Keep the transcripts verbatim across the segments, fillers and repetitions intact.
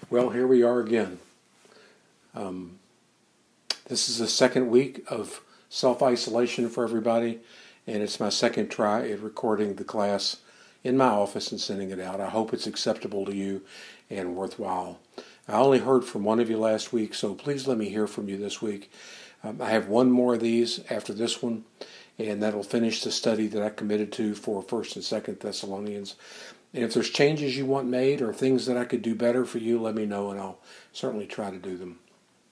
Well, here we are again. Um, this is the second week of self-isolation for everybody, and it's my second try at recording the class in my office and sending it out. I hope it's acceptable to you and worthwhile. I only heard from one of you last week, so please let me hear from you this week. Um, I have one more of these after this one, and that'll finish the study that I committed to for First and Second Thessalonians. And if there's changes you want made or things that I could do better for you, let me know, and I'll certainly try to do them.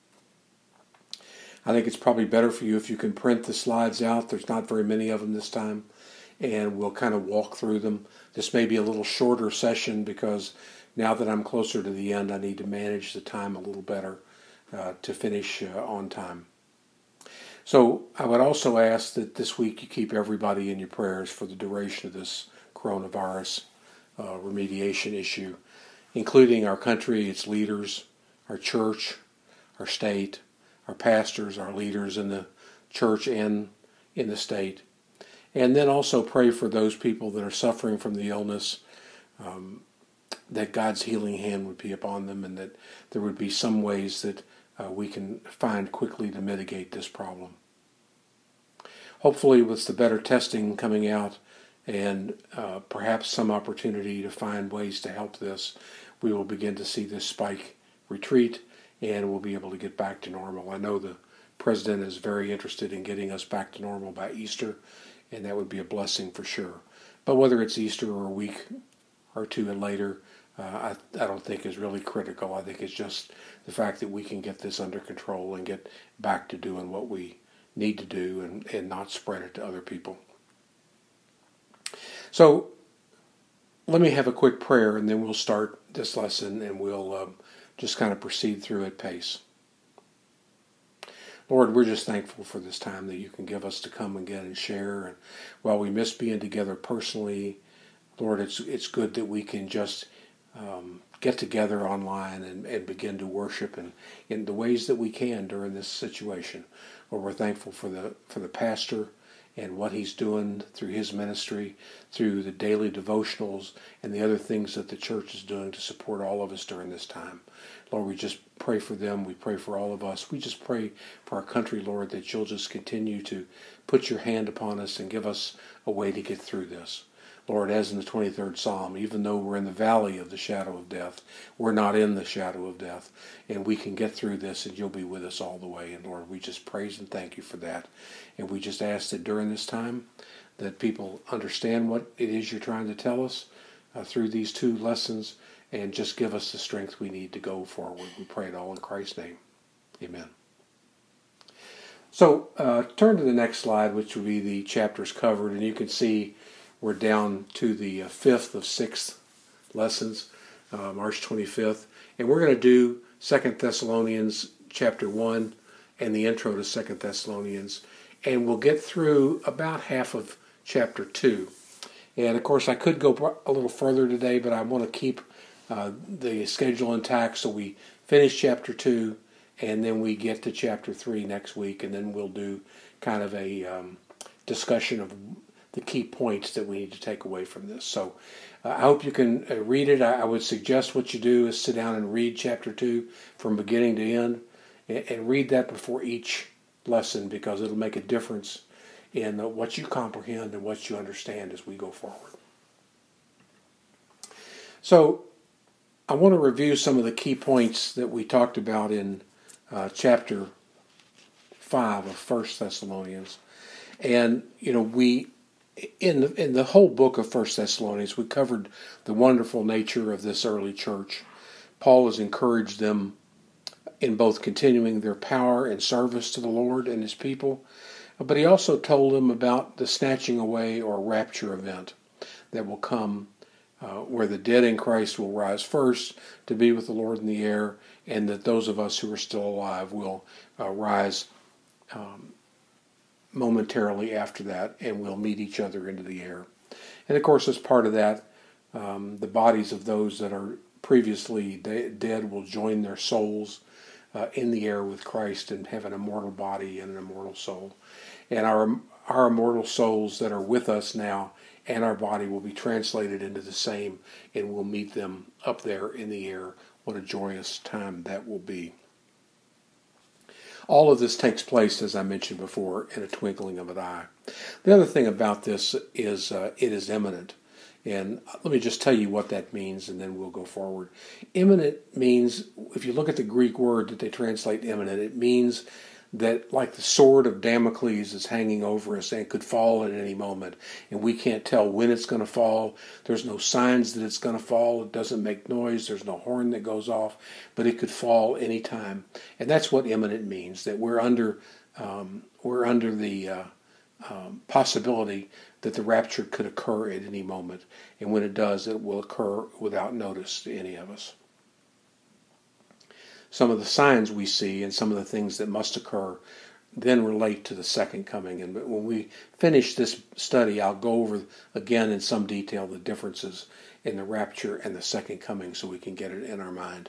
I think it's probably better for you if you can print the slides out. There's not very many of them this time, and we'll kind of walk through them. This may be a little shorter session because now that I'm closer to the end, I need to manage the time a little better uh, to finish uh, on time. So I would also ask that this week you keep everybody in your prayers for the duration of this coronavirus uh, remediation issue, including our country, its leaders, our church, our state, our pastors, our leaders in the church and in the state. And then also pray for those people that are suffering from the illness, um, that God's healing hand would be upon them, and that there would be some ways that uh, we can find quickly to mitigate this problem. Hopefully with the better testing coming out and uh, perhaps some opportunity to find ways to help this, we will begin to see this spike retreat and we'll be able to get back to normal. I know the President is very interested in getting us back to normal by Easter, and that would be a blessing for sure. But whether it's Easter or a week or two and later, uh, I, I don't think is really critical. I think it's just the fact that we can get this under control and get back to doing what we need to do and, and not spread it to other people. So let me have a quick prayer, and then we'll start this lesson, and we'll um, just kind of proceed through at pace. Lord, we're just thankful for this time that you can give us to come again and share. And while we miss being together personally, Lord, it's it's good that we can just um, get together online and, and begin to worship in, in the ways that we can during this situation. Lord, we're thankful for the for the pastor and what he's doing through his ministry, through the daily devotionals, and the other things that the church is doing to support all of us during this time. Lord, we just pray for them. We pray for all of us. We just pray for our country, Lord, that you'll just continue to put your hand upon us and give us a way to get through this. Lord, as in the twenty-third Psalm, even though we're in the valley of the shadow of death, we're not in the shadow of death, and we can get through this, and you'll be with us all the way. And Lord, we just praise and thank you for that. And we just ask that during this time that people understand what it is you're trying to tell us uh, through these two lessons, and just give us the strength we need to go forward. We pray it all in Christ's name. Amen. So uh, turn to the next slide, which will be the chapters covered, and you can see we're down to the uh, fifth of six lessons, uh, March twenty-fifth, and we're going to do Second Thessalonians chapter one and the intro to Second Thessalonians, and we'll get through about half of chapter two. And of course, I could go a little further today, but I want to keep uh, the schedule intact, so we finish chapter two, and then we get to chapter three next week, and then we'll do kind of a um, discussion of the key points that we need to take away from this. So uh, I hope you can uh, read it. I, I would suggest what you do is sit down and read chapter two from beginning to end, and, and read that before each lesson, because it'll make a difference in uh, what you comprehend and what you understand as we go forward. So I want to review some of the key points that we talked about in uh, chapter five of First Thessalonians. And, you know, we In the, in the whole book of First Thessalonians, we covered the wonderful nature of this early church. Paul has encouraged them in both continuing their power and service to the Lord and his people, but he also told them about the snatching away or rapture event that will come, uh, where the dead in Christ will rise first to be with the Lord in the air, and that those of us who are still alive will uh, rise um, momentarily after that, and we'll meet each other into the air. And of course, as part of that, um, the bodies of those that are previously de- dead will join their souls uh, in the air with Christ and have an immortal body and an immortal soul. And our our immortal souls that are with us now and our body will be translated into the same, and we'll meet them up there in the air. What a joyous time that will be. All of this takes place, as I mentioned before, in a twinkling of an eye. The other thing about this is uh, it is imminent. And let me just tell you what that means, and then we'll go forward. Imminent means, if you look at the Greek word that they translate imminent, it means that like the sword of Damocles is hanging over us and could fall at any moment, and we can't tell when it's going to fall. There's no signs that it's going to fall. It doesn't make noise. There's no horn that goes off, but it could fall any time. And that's what imminent means, that we're under um, we're under the uh, um, possibility that the rapture could occur at any moment, and when it does, it will occur without notice to any of us. Some of the signs we see and some of the things that must occur then relate to the second coming. And when we finish this study, I'll go over again in some detail the differences in the rapture and the second coming so we can get it in our mind.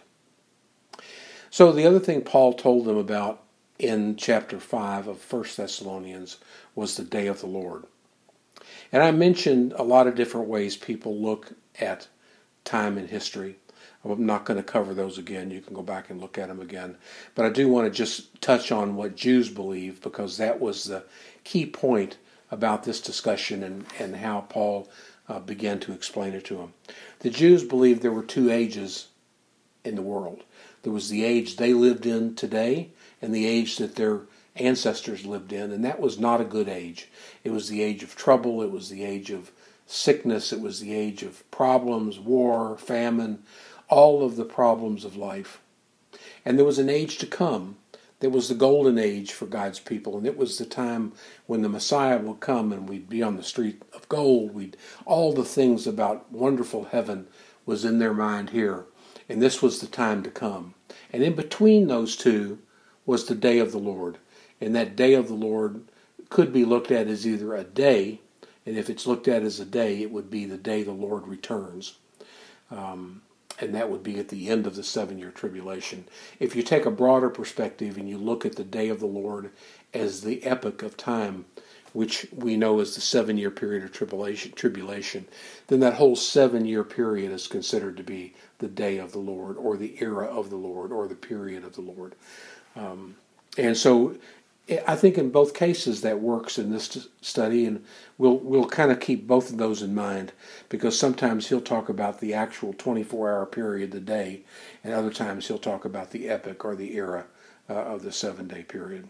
So the other thing Paul told them about in chapter five of First Thessalonians was the day of the Lord. And I mentioned a lot of different ways people look at time in history. I'm not going to cover those again. You can go back and look at them again. But I do want to just touch on what Jews believe, because that was the key point about this discussion and, and how Paul uh, began to explain it to them. The Jews believed there were two ages in the world. There was the age they lived in today and the age that their ancestors lived in, and that was not a good age. It was the age of trouble. It was the age of sickness. It was the age of problems, war, famine, all of the problems of life. And there was an age to come that was the golden age for God's people, and it was the time when the Messiah will come and we'd be on the street of gold. We'd all the things about wonderful heaven was in their mind here, and this was the time to come. And in between those two was the day of the Lord, and that day of the Lord could be looked at as either a day, and if it's looked at as a day, it would be the day the Lord returns. Um, And that would be at the end of the seven-year tribulation. If you take a broader perspective and you look at the day of the Lord as the epoch of time, which we know is the seven-year period of tribulation, tribulation, then that whole seven-year period is considered to be the day of the Lord, or the era of the Lord, or the period of the Lord. Um, and so I think in both cases that works in this study, and we'll we'll kind of keep both of those in mind, because sometimes he'll talk about the actual twenty-four hour period, the day, and other times he'll talk about the epoch or the era uh, of the seven-day period.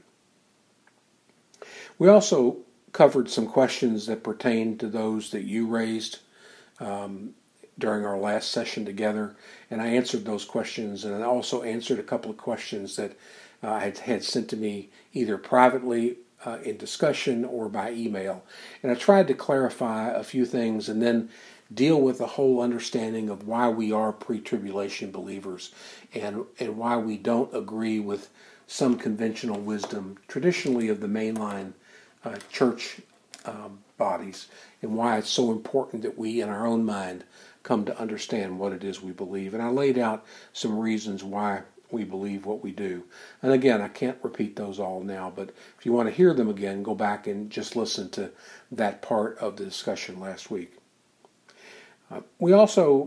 We also covered some questions that pertain to those that you raised um, during our last session together, and I answered those questions, and I also answered a couple of questions that Uh, had, had sent to me either privately uh, in discussion or by email. And I tried to clarify a few things and then deal with the whole understanding of why we are pre-tribulation believers, and, and why we don't agree with some conventional wisdom, traditionally of the mainline uh, church um, bodies, and why it's so important that we, in our own mind, come to understand what it is we believe. And I laid out some reasons why we believe what we do. And again, I can't repeat those all now, but if you want to hear them again, go back and just listen to that part of the discussion last week. Uh, we also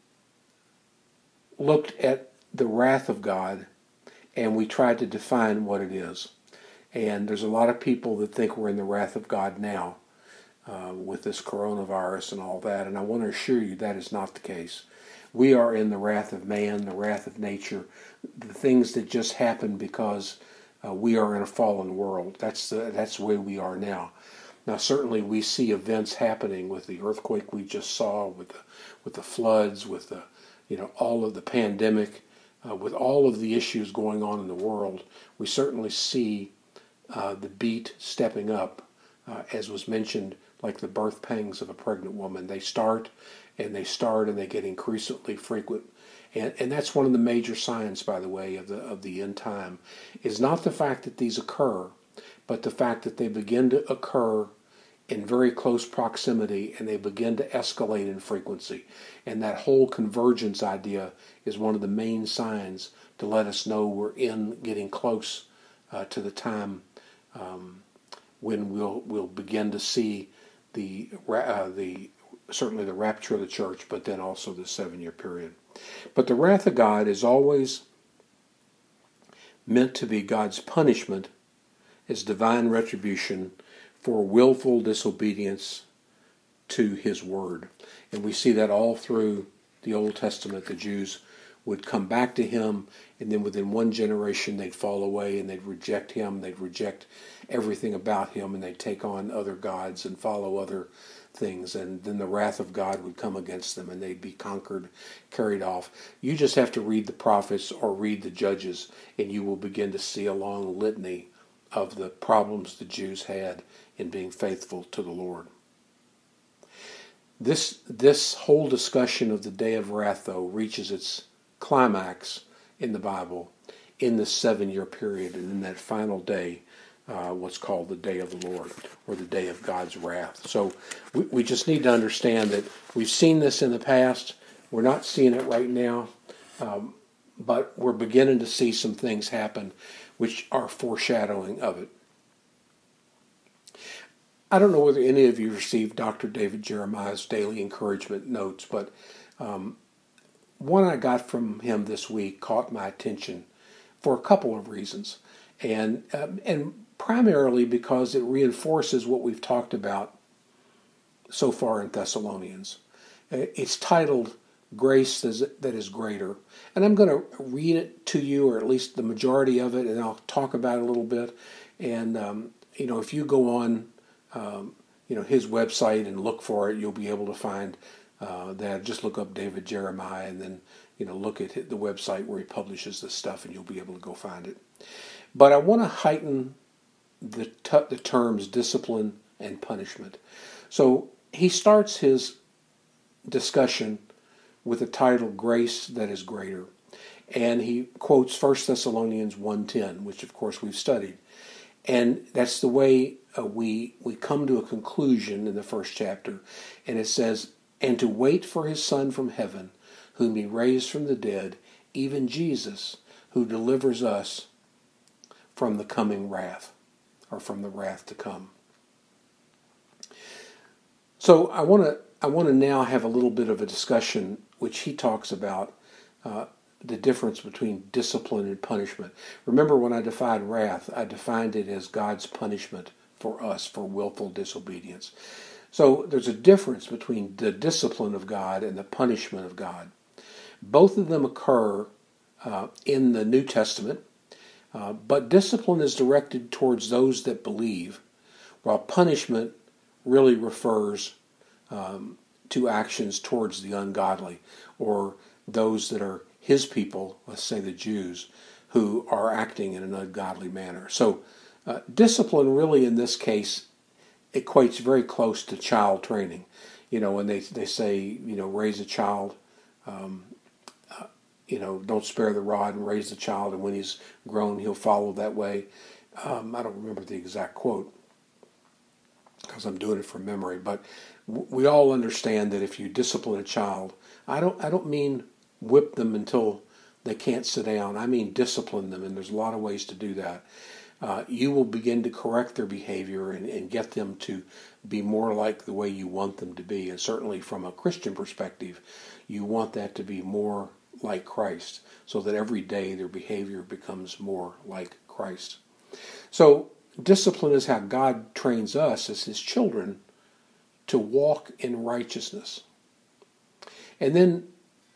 looked at the wrath of God, and we tried to define what it is. And there's a lot of people that think we're in the wrath of God now uh, with this coronavirus and all that, and I want to assure you that is not the case. We are in the wrath of man, the wrath of nature, the things that just happen because uh, we are in a fallen world. That's the, that's the way we are now. Now, certainly we see events happening with the earthquake we just saw, with the, with the floods, with the, you know, all of the pandemic, uh, with all of the issues going on in the world. We certainly see uh, the beat stepping up, uh, as was mentioned, like the birth pangs of a pregnant woman. They start and they start and they get increasingly frequent. And, and that's one of the major signs, by the way, of the of the end time, is not the fact that these occur, but the fact that they begin to occur in very close proximity and they begin to escalate in frequency. And that whole convergence idea is one of the main signs to let us know we're in getting close uh, to the time um, when we'll we'll begin to see the uh, the certainly the rapture of the church, but then also the seven-year period. But the wrath of God is always meant to be God's punishment as divine retribution for willful disobedience to His word. And we see that all through the Old Testament. The Jews would come back to Him, and then within one generation they'd fall away and they'd reject Him, they'd reject everything about Him, and they'd take on other gods and follow other things, and then the wrath of God would come against them and they'd be conquered, carried off. You just have to read the prophets or read the Judges, and you will begin to see a long litany of the problems the Jews had in being faithful to the Lord. This this whole discussion of the day of wrath, though, reaches its climax in the Bible in the seven-year period, and in that final day, uh, what's called the day of the Lord, or the day of God's wrath. So we, we just need to understand that we've seen this in the past. We're not seeing it right now, um, but we're beginning to see some things happen which are foreshadowing of it. I don't know whether any of you received Doctor David Jeremiah's daily encouragement notes, but um, one I got from him this week caught my attention for a couple of reasons, and um, and primarily because it reinforces what we've talked about so far in Thessalonians. It's titled Grace That Is Greater, and I'm going to read it to you, or at least the majority of it, and I'll talk about it a little bit. And um, you know, if you go on um, you know his website and look for it, you'll be able to find uh, that. Just look up David Jeremiah, and then you know look at the website where he publishes this stuff, and you'll be able to go find it. But I want to heighten the t- the terms discipline and punishment. So he starts his discussion with the title Grace That Is Greater, and he quotes First Thessalonians one ten, which of course we've studied, and that's the way uh, we we come to a conclusion in the first chapter, and it says, "And to wait for His Son from heaven, whom He raised from the dead, even Jesus, who delivers us from the coming wrath," or from the wrath to come. So I want to I want to now have a little bit of a discussion, which he talks about uh, the difference between discipline and punishment. Remember, when I defined wrath, I defined it as God's punishment for us for willful disobedience. So there's a difference between the discipline of God and the punishment of God. Both of them occur uh, in the New Testament, uh, but discipline is directed towards those that believe, while punishment really refers um, to actions towards the ungodly, or those that are His people, let's say the Jews, who are acting in an ungodly manner. So uh, discipline really in this case equates very close to child training. You know, when they, they say, you know, raise a child, um, uh, you know, don't spare the rod and raise the child, and when he's grown, he'll follow that way. Um, I don't remember the exact quote, because I'm doing it from memory, but we all understand that if you discipline a child, I don't I don't mean whip them until they can't sit down. I mean discipline them, and there's a lot of ways to do that. Uh, you will begin to correct their behavior and, and get them to be more like the way you want them to be. And certainly from a Christian perspective, you want that to be more like Christ, so that every day their behavior becomes more like Christ. So discipline is how God trains us as His children to walk in righteousness. And then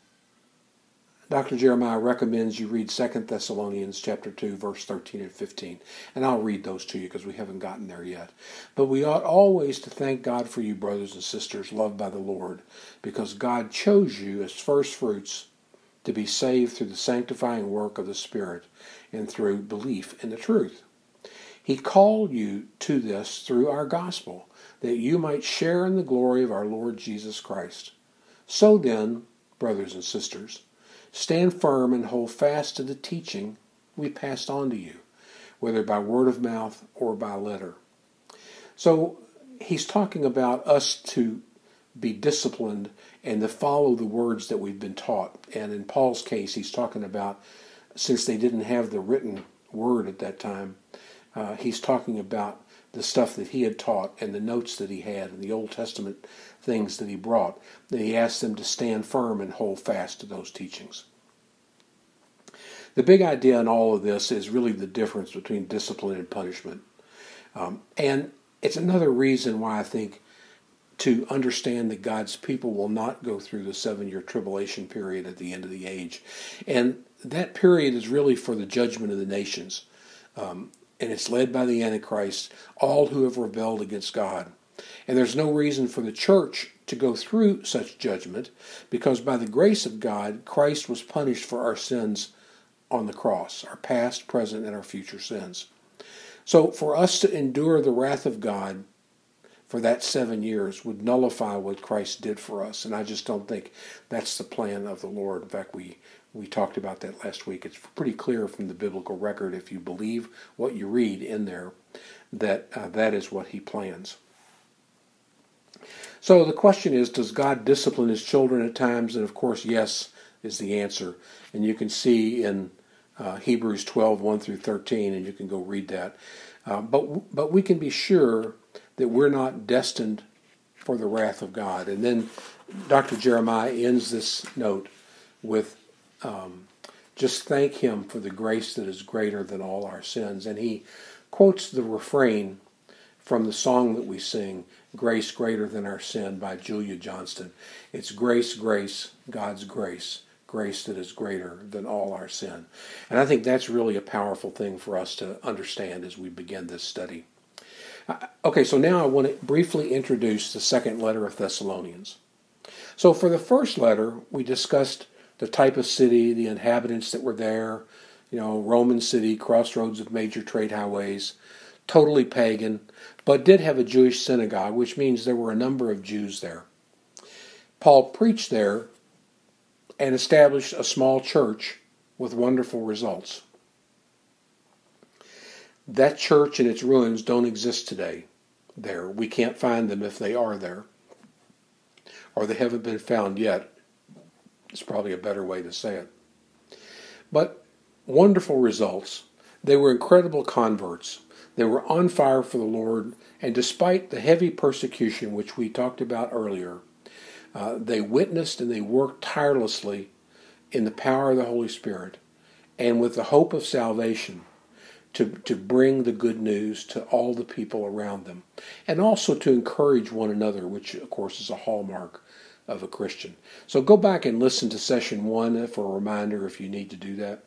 Doctor Jeremiah recommends you read Second Thessalonians chapter two, verse thirteen and fifteen. And I'll read those to you because we haven't gotten there yet. "But we ought always to thank God for you, brothers and sisters, loved by the Lord, because God chose you as first fruits to be saved through the sanctifying work of the Spirit and through belief in the truth. He called you to this through our gospel, that you might share in the glory of our Lord Jesus Christ. So then, brothers and sisters, stand firm and hold fast to the teaching we passed on to you, whether by word of mouth or by letter." So he's talking about us to be disciplined and to follow the words that we've been taught. And in Paul's case, he's talking about, since they didn't have the written word at that time, Uh, he's talking about the stuff that he had taught and the notes that he had and the Old Testament things that he brought, that he asked them to stand firm and hold fast to those teachings. The big idea in all of this is really the difference between discipline and punishment. Um, and it's another reason why I think to understand that God's people will not go through the seven-year tribulation period at the end of the age. And that period is really for the judgment of the nations. Um, and it's led by the Antichrist, all who have rebelled against God. And there's no reason for the church to go through such judgment, because by the grace of God, Christ was punished for our sins on the cross, our past, present, and our future sins. So for us to endure the wrath of God for that seven years would nullify what Christ did for us. And I just don't think that's the plan of the Lord. In fact, we, we talked about that last week. It's pretty clear from the biblical record, if you believe what you read in there, that uh, that is what he plans. So the question is, does God discipline his children at times? And of course, yes, is the answer. And you can see in uh, Hebrews twelve, one through thirteen, and you can go read that. Uh, but but we can be sure that we're not destined for the wrath of God. And then Doctor Jeremiah ends this note with um, just thank him for the grace that is greater than all our sins. And he quotes the refrain from the song that we sing, Grace Greater Than Our Sin by Julia Johnston. It's grace, grace, God's grace, grace that is greater than all our sin. And I think that's really a powerful thing for us to understand as we begin this study. Okay, so now I want to briefly introduce the second letter of Thessalonians. So for the first letter, we discussed the type of city, the inhabitants that were there, you know, Roman city, crossroads of major trade highways, totally pagan, but did have a Jewish synagogue, which means there were a number of Jews there. Paul preached there and established a small church with wonderful results. That church and its ruins don't exist today there. We can't find them if they are there. Or they haven't been found yet. It's probably a better way to say it. But wonderful results. They were incredible converts. They were on fire for the Lord. And despite the heavy persecution which we talked about earlier, uh, they witnessed and they worked tirelessly in the power of the Holy Spirit and with the hope of salvation to, to bring the good news to all the people around them, and also to encourage one another, which of course is a hallmark of a Christian. So go back and listen to session one for a reminder if you need to do that.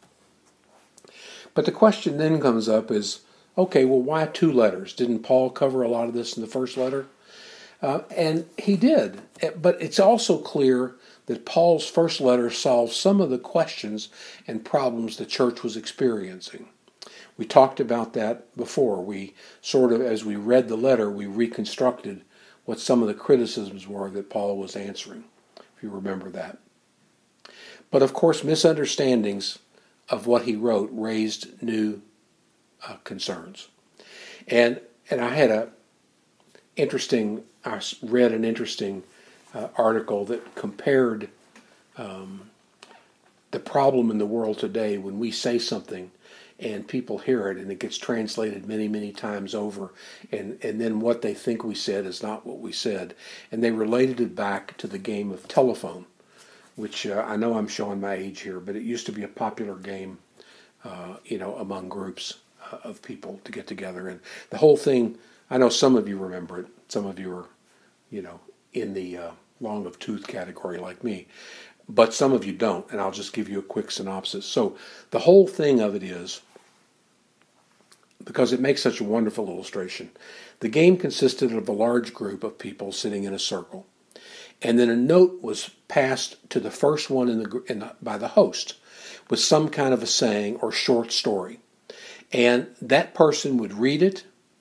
But the question then comes up is, okay, well, why two letters? Didn't Paul cover a lot of this in the first letter? Uh, and he did, but it's also clear that Paul's first letter solved some of the questions and problems the church was experiencing. We talked about that before. We sort of, as we read the letter, we reconstructed what some of the criticisms were that Paul was answering, if you remember that. But of course, misunderstandings of what he wrote raised new uh, concerns. And and I had a interesting, I read an interesting uh, article that compared um, the problem in the world today when we say something and people hear it and it gets translated many, many times over, and, and then what they think we said is not what we said. And they related it back to the game of telephone, which uh, I know I'm showing my age here, but it used to be a popular game, uh, you know, among groups uh, of people to get together. And the whole thing, I know some of you remember it. Some of you are, you know, in the uh, long of tooth category like me. But some of you don't, and I'll just give you a quick synopsis. So the whole thing of it is, because it makes such a wonderful illustration, the game consisted of a large group of people sitting in a circle. And then a note was passed to the first one in the, in the, by the host with some kind of a saying or short story. And that person would read it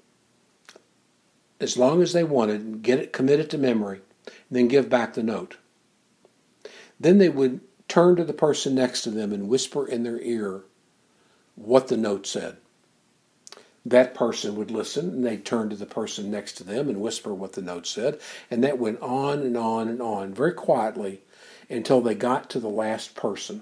as long as they wanted, get it, commit it to memory, and then give back the note. Then they would turn to the person next to them and whisper in their ear what the note said. That person would listen, and they'd turn to the person next to them and whisper what the note said. And that went on and on and on, very quietly, until they got to the last person.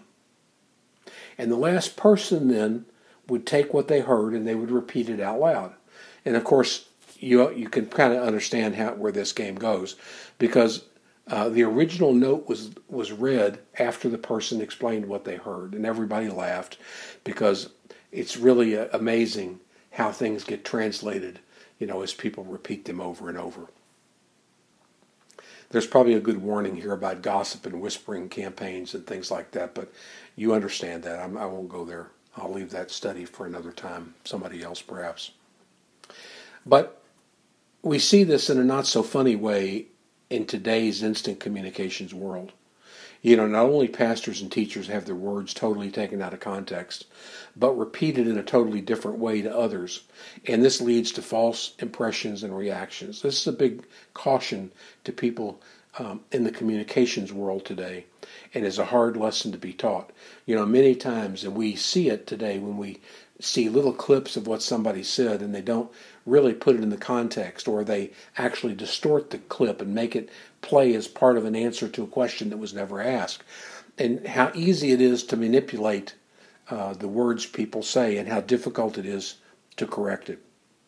And the last person then would take what they heard and they would repeat it out loud. And of course, you you can kind of understand how where this game goes, because uh, the original note was was read after the person explained what they heard, and everybody laughed, because it's really uh, amazing how things get translated, you know, as people repeat them over and over. There's probably a good warning here about gossip and whispering campaigns and things like that, but you understand that. I'm, I won't go there. I'll leave that study for another time, somebody else perhaps. But we see this in a not so funny way in today's instant communications world. You know, not only pastors and teachers have their words totally taken out of context, but repeated in a totally different way to others. And this leads to false impressions and reactions. This is a big caution to people um, in the communications world today, and is a hard lesson to be taught. You know, many times, and we see it today when we see little clips of what somebody said and they don't really put it in the context, or they actually distort the clip and make it play as part of an answer to a question that was never asked. And how easy it is to manipulate uh, the words people say, and how difficult it is to correct it.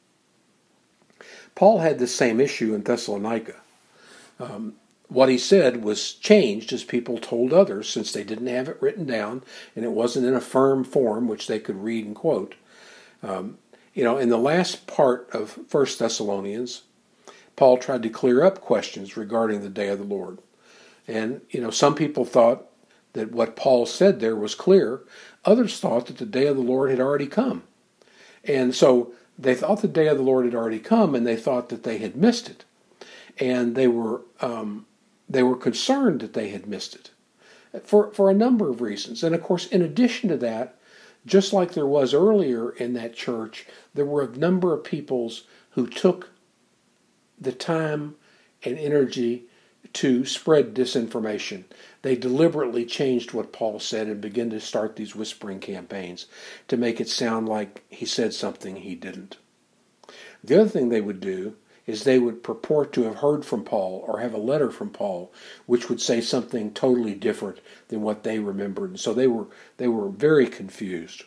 Paul had the same issue in Thessalonica. Um, what he said was changed as people told others, since they didn't have it written down and it wasn't in a firm form which they could read and quote. Um, you know, in the last part of First Thessalonians, Paul tried to clear up questions regarding the day of the Lord. And, you know, some people thought that what Paul said there was clear. Others thought that the day of the Lord had already come. And so they thought the day of the Lord had already come, and they thought that they had missed it. And they were um, they were concerned that they had missed it for, for a number of reasons. And, of course, in addition to that, just like there was earlier in that church, there were a number of peoples who took the time and energy to spread disinformation. They deliberately changed what Paul said and began to start these whispering campaigns to make it sound like he said something he didn't. The other thing they would do is they would purport to have heard from Paul or have a letter from Paul which would say something totally different than what they remembered. And so they were they were very confused.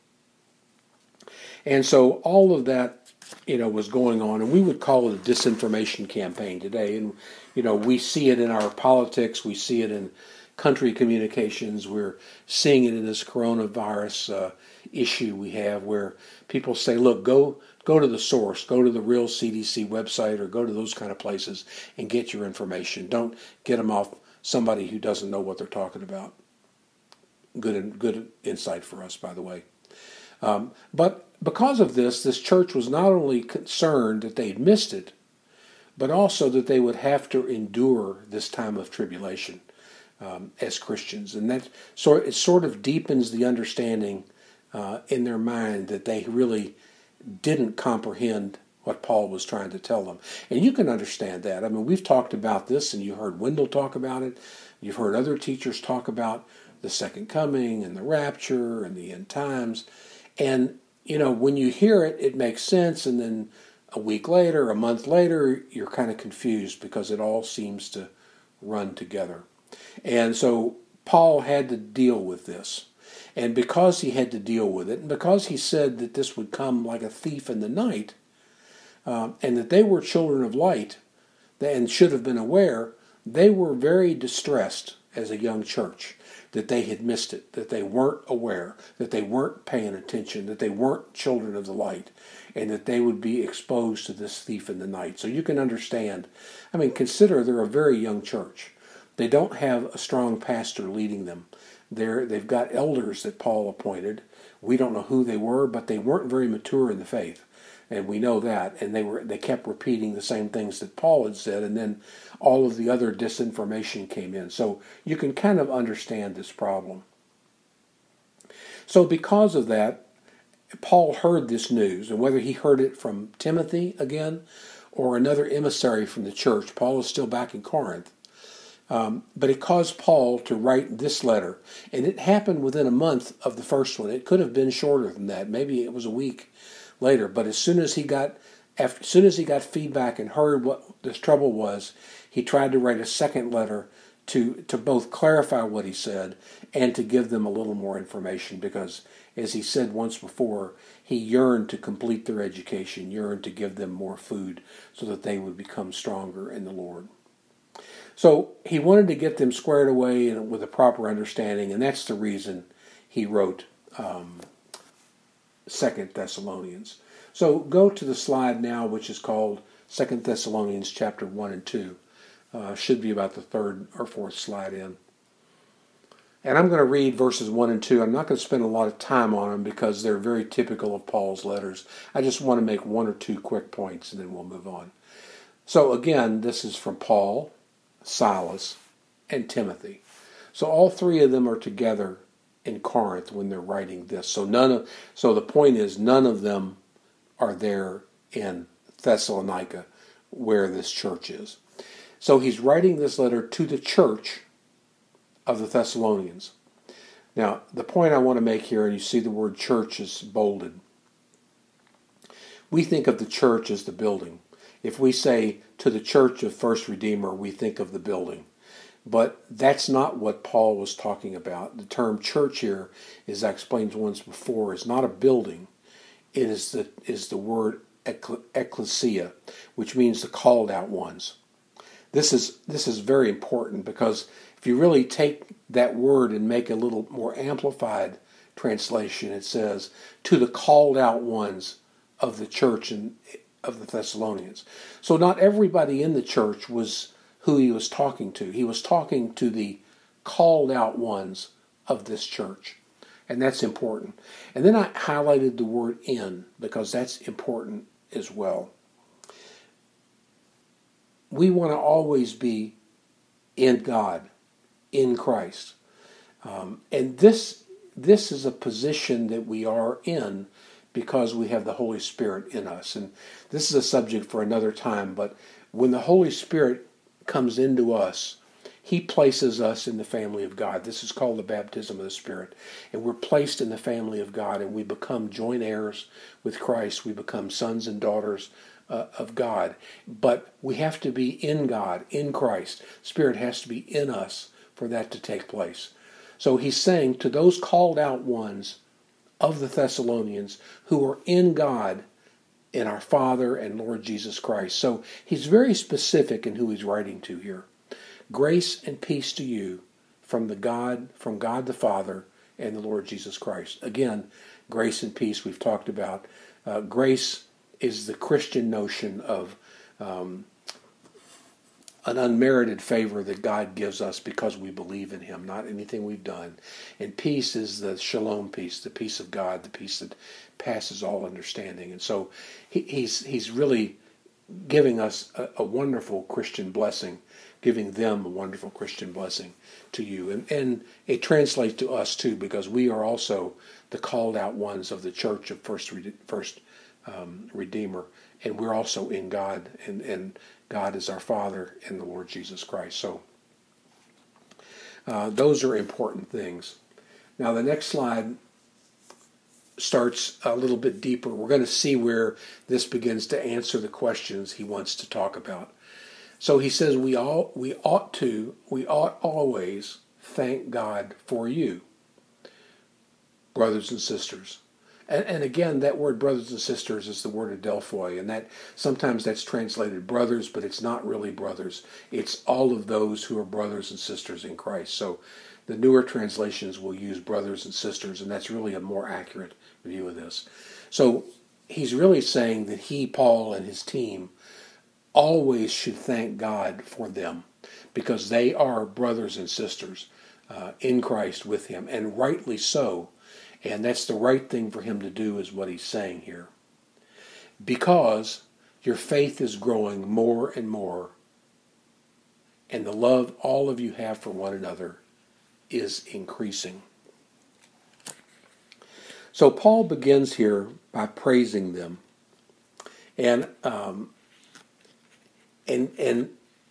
And so all of that, you know, was going on, and we would call it a disinformation campaign today. And, you know, we see it in our politics, we see it in country communications, we're seeing it in this coronavirus uh, issue we have, where people say, look, go go to the source, go to the real C D C website, or go to those kind of places and get your information. Don't get them off somebody who doesn't know what they're talking about. Good, good insight for us, by the way. Um, but because of this, this church was not only concerned that they had missed it, but also that they would have to endure this time of tribulation um, as Christians. And that sort it sort of deepens the understanding uh, in their mind that they really didn't comprehend what Paul was trying to tell them. And you can understand that. I mean, we've talked about this, and you heard Wendell talk about it. You've heard other teachers talk about the second coming and the rapture and the end times. And, you know, when you hear it, it makes sense, and then a week later, a month later, you're kind of confused because it all seems to run together. And so Paul had to deal with this. And because he had to deal with it, and because he said that this would come like a thief in the night, uh, and that they were children of light and should have been aware, they were very distressed as a young church that they had missed it, that they weren't aware, that they weren't paying attention, that they weren't children of the light, and that they would be exposed to this thief in the night. So you can understand. I mean, consider they're a very young church. They don't have a strong pastor leading them. They're, they've got elders that Paul appointed. We don't know who they were, but they weren't very mature in the faith. And we know that. And they were they kept repeating the same things that Paul had said, and then all of the other disinformation came in. So you can kind of understand this problem. So because of that, Paul heard this news, and whether he heard it from Timothy again or another emissary from the church, Paul is still back in Corinth. Um, but it caused Paul to write this letter, and it happened within a month of the first one. It could have been shorter than that. Maybe it was a week later. But as soon as he got, after, as soon as he got feedback and heard what this trouble was, he tried to write a second letter to to both clarify what he said and to give them a little more information, because, as he said once before, he yearned to complete their education, yearned to give them more food so that they would become stronger in the Lord. So he wanted to get them squared away and with a proper understanding, and that's the reason he wrote um, Second Thessalonians. So go to the slide now, which is called Second Thessalonians chapter one and two. Uh, should be about the third or fourth slide in. And I'm going to read verses one and two. I'm not going to spend a lot of time on them because they're very typical of Paul's letters. I just want to make one or two quick points and then we'll move on. So again, this is from Paul, Silas, and Timothy. So all three of them are together in Corinth when they're writing this. So none of so the point is none of them are there in Thessalonica where this church is. So he's writing this letter to the church of the Thessalonians. Now, the point I want to make here, and you see the word church is bolded. We think of the church as the building. If we say to the church of First Redeemer, we think of the building. But that's not what Paul was talking about. The term church here, as I explained once before, is not a building. It is the, is the word ecclesia, which means the called out ones. This is this is very important, because if you really take that word and make a little more amplified translation, it says, to the called out ones of the church and of the Thessalonians. So not everybody in the church was who he was talking to. He was talking to the called out ones of this church. And that's important. And then I highlighted the word in, because that's important as well. We want to always be in God, in Christ. Um, and this this is a position that we are in because we have the Holy Spirit in us. And this is a subject for another time, but when the Holy Spirit comes into us, he places us in the family of God. This is called the baptism of the Spirit. And we're placed in the family of God, and we become joint heirs with Christ. We become sons and daughters uh, of God. But we have to be in God, in Christ. Spirit has to be in us for that to take place. So he's saying to those called out ones of the Thessalonians who are in God, in our Father and Lord Jesus Christ. So he's very specific in who he's writing to here. Grace and peace to you from the God, from God the Father and the Lord Jesus Christ. Again, grace and peace we've talked about. Uh, grace is the Christian notion of um, an unmerited favor that God gives us because we believe in him, not anything we've done. And peace is the shalom peace, the peace of God, the peace that passes all understanding. And so he, he's he's really giving us a, a wonderful Christian blessing, giving them a wonderful Christian blessing to you. And, and it translates to us too, because we are also the called out ones of the church of First, First um, Redeemer. And we're also in God, and, and God is our Father in the Lord Jesus Christ. So uh, those are important things. Now the next slide starts a little bit deeper. We're going to see where this begins to answer the questions he wants to talk about. So he says we all we ought to, we ought always thank God for you, brothers and sisters. And, and again, that word brothers and sisters is the word adelphoi, and that sometimes that's translated brothers, but it's not really brothers. It's all of those who are brothers and sisters in Christ. So the newer translations will use brothers and sisters, and that's really a more accurate view of this. So he's really saying that he, Paul, and his team always should thank God for them, because they are brothers and sisters uh, in Christ with him, and rightly so. And that's the right thing for him to do, is what he's saying here. Because your faith is growing more and more, and the love all of you have for one another is increasing. So Paul begins here by praising them. And um, and and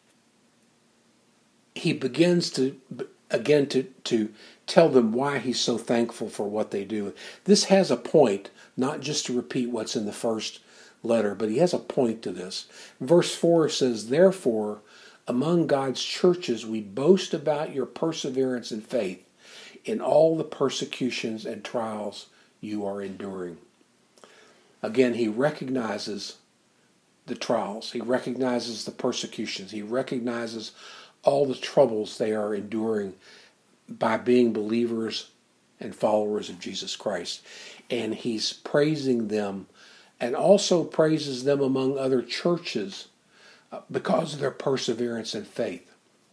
he begins to again to to tell them why he's so thankful for what they do. This has a point, not just to repeat what's in the first letter, but he has a point to this. Verse four says, "Therefore, among God's churches we boast about your perseverance and faith in all the persecutions and trials you are enduring. Again, he recognizes the trials. He recognizes the persecutions. He recognizes all the troubles they are enduring by being believers and followers of Jesus Christ. And he's praising them and also praises them among other churches because of their perseverance and faith.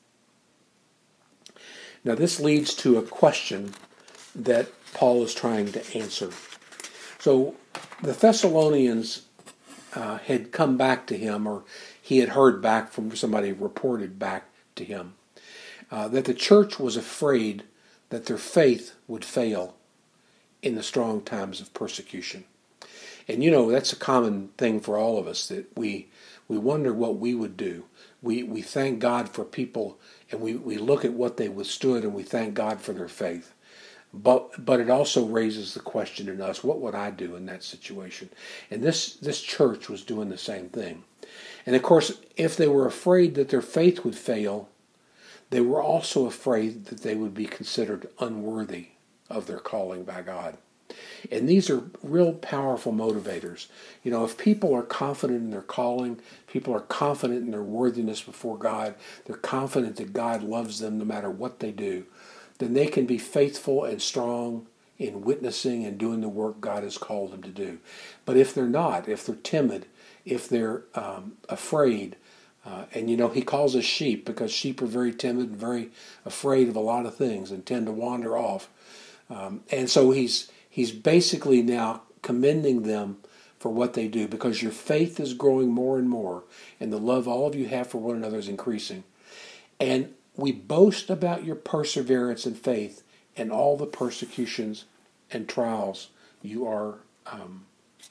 Now this leads to a question that Paul is trying to answer. So the Thessalonians uh, had come back to him, or he had heard back from somebody reported back to him, uh, that the church was afraid that their faith would fail in the strong times of persecution. And you know, that's a common thing for all of us, that we we wonder what we would do. We we thank God for people, and we, we look at what they withstood, and we thank God for their faith. But but it also raises the question in us, what would I do in that situation? And this, this church was doing the same thing. And of course, if they were afraid that their faith would fail, they were also afraid that they would be considered unworthy of their calling by God. And these are real powerful motivators. You know, if people are confident in their calling, people are confident in their worthiness before God, they're confident that God loves them no matter what they do, then they can be faithful and strong in witnessing and doing the work God has called them to do. But if they're not, if they're timid, if they're um, afraid, uh, and you know, he calls us sheep because sheep are very timid and very afraid of a lot of things and tend to wander off. Um, and so he's He's basically now commending them for what they do, because your faith is growing more and more, and the love all of you have for one another is increasing. And we boast about your perseverance and faith and all the persecutions and trials you are um,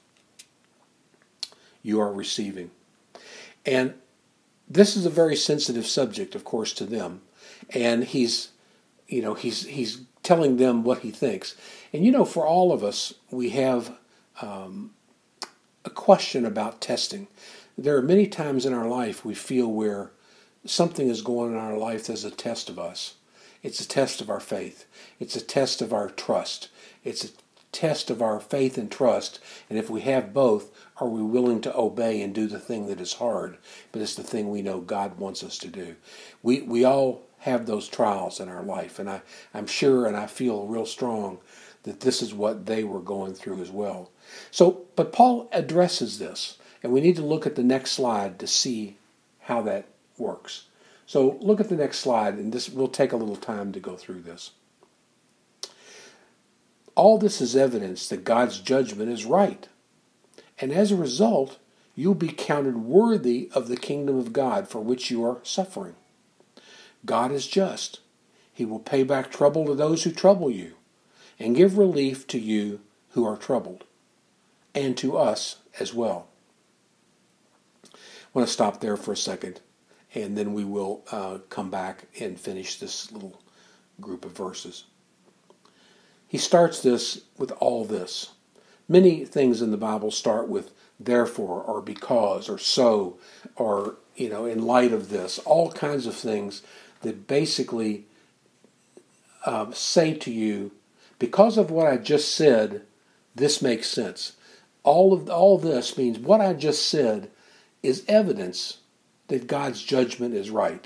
you are receiving. And this is a very sensitive subject, of course, to them. And he's, you know, he's he's telling them what he thinks. And you know, for all of us, we have um, a question about testing. There are many times in our life we feel where something is going on in our life that's a test of us. It's a test of our faith. It's a test of our trust. It's a test of our faith and trust. And if we have both, are we willing to obey and do the thing that is hard, but it's the thing we know God wants us to do? We we all have those trials in our life, and I, I'm sure and I feel real strong that this is what they were going through as well. So, but Paul addresses this, and we need to look at the next slide to see how that works. So look at the next slide, and this will take a little time to go through this. All this is evidence that God's judgment is right, and as a result, you'll be counted worthy of the kingdom of God for which you are suffering. God is just. He will pay back trouble to those who trouble you, and give relief to you who are troubled, and to us as well. I want to stop there for a second, and then we will uh, come back and finish this little group of verses. He starts this with all this. Many things in the Bible start with therefore, or because, or so, or, you know, in light of this, all kinds of things that basically uh, say to you, because of what I just said, this makes sense. All of all this means what I just said is evidence that God's judgment is right.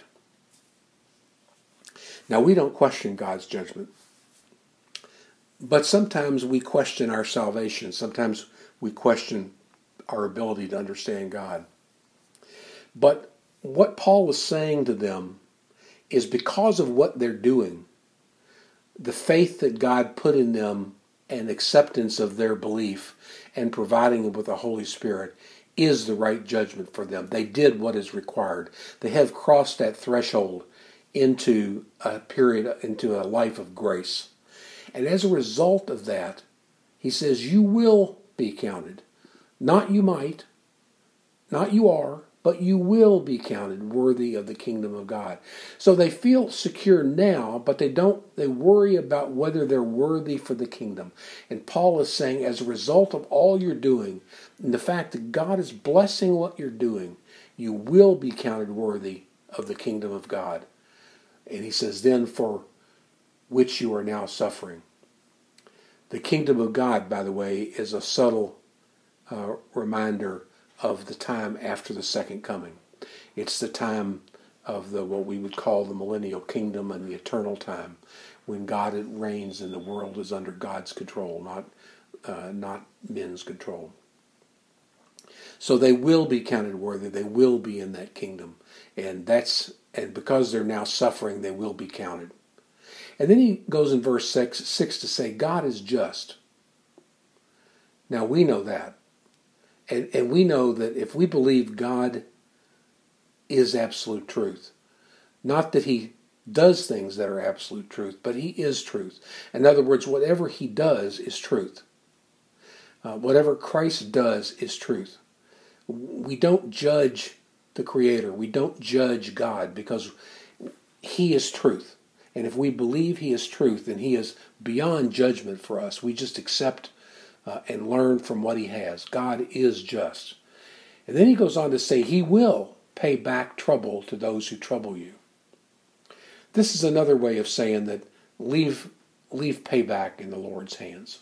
Now, we don't question God's judgment, but sometimes we question our salvation. Sometimes we question our ability to understand God. But what Paul was saying to them is because of what they're doing, the faith that God put in them and acceptance of their belief and providing them with the Holy Spirit is the right judgment for them. They did what is required. They have crossed that threshold into a period, into a life of grace. And as a result of that, he says, you will be counted. Not you might, not you are, but you will be counted worthy of the kingdom of God. So they feel secure now, but they don't, they worry about whether they're worthy for the kingdom. And Paul is saying, as a result of all you're doing, and the fact that God is blessing what you're doing, you will be counted worthy of the kingdom of God. And he says, then for which you are now suffering. The kingdom of God, by the way, is a subtle uh, reminder of the time after the second coming. It's the time of the what we would call the millennial kingdom and the eternal time, when God reigns and the world is under God's control, not uh, not men's control. So they will be counted worthy. They will be in that kingdom, and that's and because they're now suffering, they will be counted. And then he goes in verse six, six to say, God is just. Now we know that. And, and we know that if we believe God is absolute truth, not that he does things that are absolute truth, but he is truth. In other words, whatever he does is truth. Uh, whatever Christ does is truth. We don't judge the Creator. We don't judge God because he is truth. And if we believe he is truth, then he is beyond judgment for us. We just accept uh, and learn from what he has. God is just. And then he goes on to say he will pay back trouble to those who trouble you. This is another way of saying that leave, leave payback in the Lord's hands.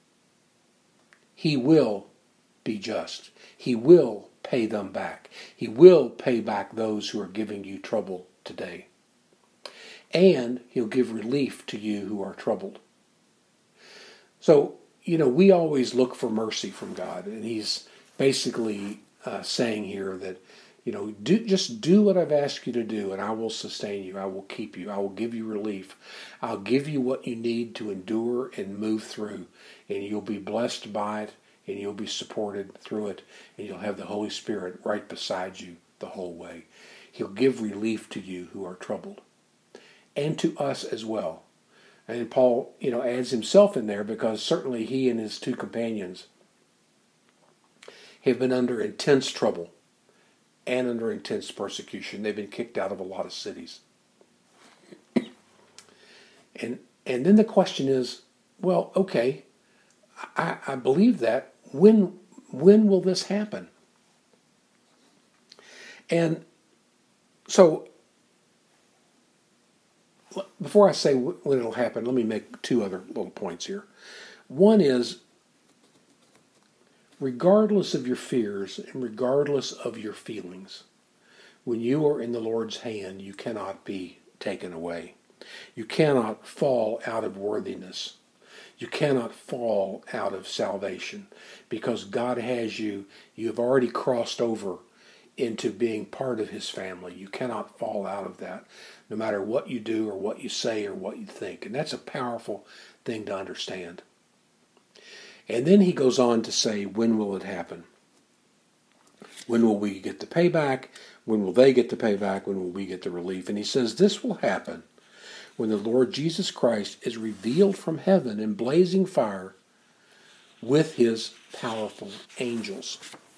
He will be just. He will pay them back. He will pay back those who are giving you trouble today. And he'll give relief to you who are troubled. So, you know, we always look for mercy from God. And he's basically uh, saying here that, you know, do, just do what I've asked you to do, and I will sustain you. I will keep you. I will give you relief. I'll give you what you need to endure and move through. And you'll be blessed by it, and you'll be supported through it, and you'll have the Holy Spirit right beside you the whole way. He'll give relief to you who are troubled, and to us as well. And Paul, you know, adds himself in there because certainly he and his two companions have been under intense trouble and under intense persecution. They've been kicked out of a lot of cities. And and then the question is, well, okay, I, I believe that. When when will this happen? And so, before I say when it'll happen, let me make two other little points here. One is, regardless of your fears and regardless of your feelings, when you are in the Lord's hand, you cannot be taken away. You cannot fall out of worthiness. You cannot fall out of salvation because God has you. You have already crossed over into being part of his family. You cannot fall out of that, no matter what you do or what you say or what you think. And that's a powerful thing to understand. And then he goes on to say, when will it happen? When will we get the payback? When will they get the payback? When will we get the relief? And he says this will happen when the Lord Jesus Christ is revealed from heaven in blazing fire with his powerful angels.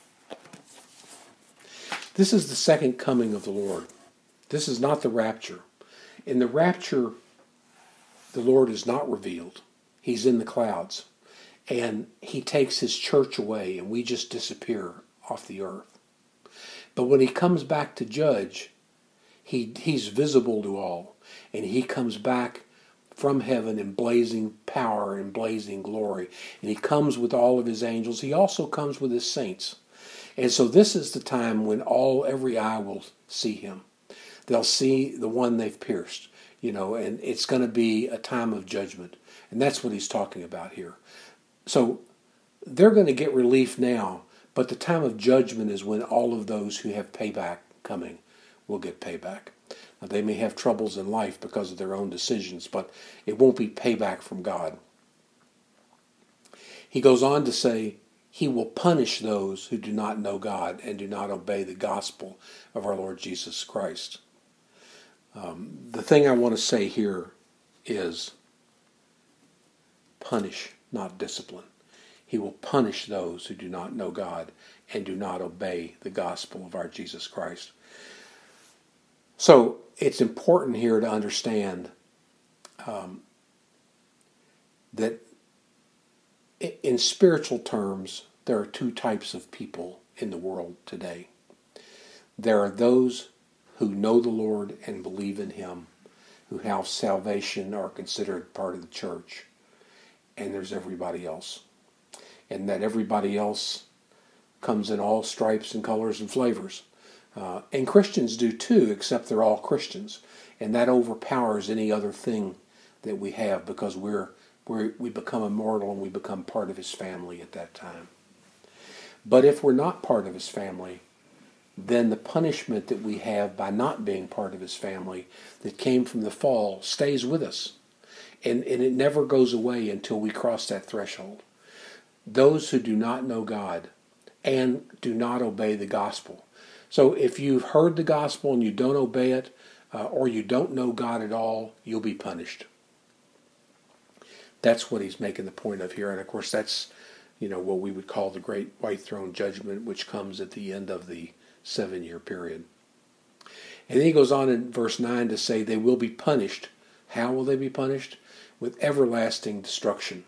This is the second coming of the Lord. This is not the rapture. In the rapture, the Lord is not revealed. He's in the clouds. And he takes his church away, and we just disappear off the earth. But when he comes back to judge, he he's visible to all. And he comes back from heaven in blazing power and blazing glory. And he comes with all of his angels. He also comes with his saints. And so this is the time when all every eye will see him. They'll see the one they've pierced, you know, and it's going to be a time of judgment. And that's what he's talking about here. So they're going to get relief now, but the time of judgment is when all of those who have payback coming will get payback. Now, they may have troubles in life because of their own decisions, but it won't be payback from God. He goes on to say, he will punish those who do not know God and do not obey the gospel of our Lord Jesus Christ. Um, the thing I want to say here is punish, not discipline. He will punish those who do not know God and do not obey the gospel of our Jesus Christ. So it's important here to understand um, that in spiritual terms, there are two types of people in the world today. There are those who know the Lord and believe in him, who have salvation, are considered part of the church. And there's everybody else. And that everybody else comes in all stripes and colors and flavors. Uh, and Christians do too, except they're all Christians. And that overpowers any other thing that we have, because we're, we're we become immortal and we become part of his family at that time. But if we're not part of his family, then the punishment that we have by not being part of his family that came from the fall stays with us. And, and it never goes away until we cross that threshold. Those who do not know God and do not obey the gospel. So if you've heard the gospel and you don't obey it, uh, or you don't know God at all, you'll be punished. That's what he's making the point of here. And of course that's, you know, what we would call the great white throne judgment, which comes at the end of the seven-year period. And then he goes on in verse nine to say they will be punished. How will they be punished? With everlasting destruction.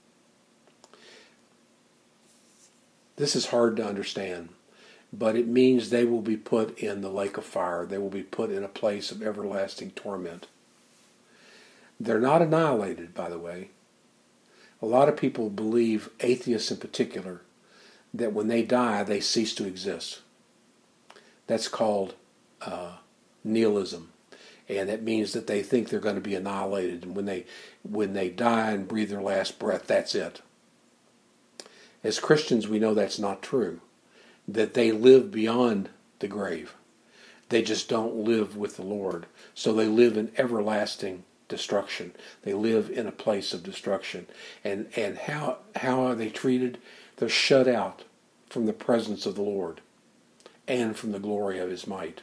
This is hard to understand, but it means they will be put in the lake of fire. They will be put in a place of everlasting torment. They're not annihilated, by the way. A lot of people believe, atheists in particular, that when they die, they cease to exist. That's called uh, nihilism. And it means that they think they're going to be annihilated. And when they, when they die and breathe their last breath, that's it. As Christians, we know that's not true. That they live beyond the grave. They just don't live with the Lord. So they live in everlasting destruction. They live in a place of destruction. And and how how are they treated? They're shut out from the presence of the Lord and from the glory of his might.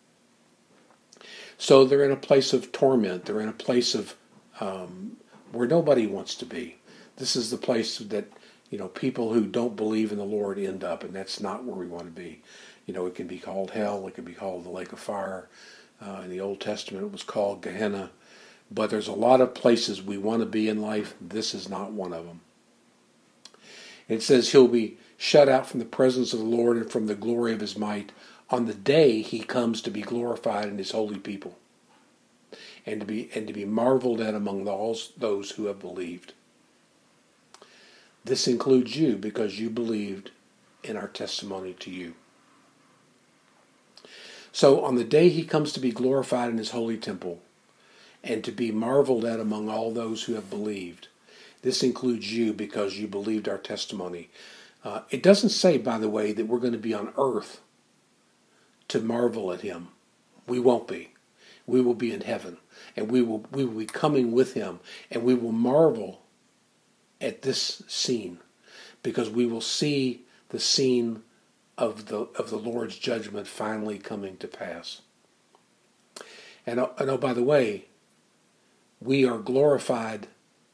So they're in a place of torment. They're in a place of um, where nobody wants to be. This is the place that, you know, people who don't believe in the Lord end up, and that's not where we want to be. You know, it can be called hell. It can be called the lake of fire. Uh, in the Old Testament, it was called Gehenna. But there's a lot of places we want to be in life. This is not one of them. It says he'll be shut out from the presence of the Lord and from the glory of his might on the day he comes to be glorified in his holy people, and to be and to be marveled at among all those who have believed. This includes you, because you believed in our testimony to you. So on the day he comes to be glorified in his holy temple and to be marveled at among all those who have believed, this includes you because you believed our testimony. Uh, it doesn't say, by the way, that we're going to be on earth to marvel at him. We won't be. We will be in heaven, and we will we will be coming with him, and we will marvel at this scene, because we will see the scene of the of the Lord's judgment finally coming to pass. And, and oh, by the way, we are glorified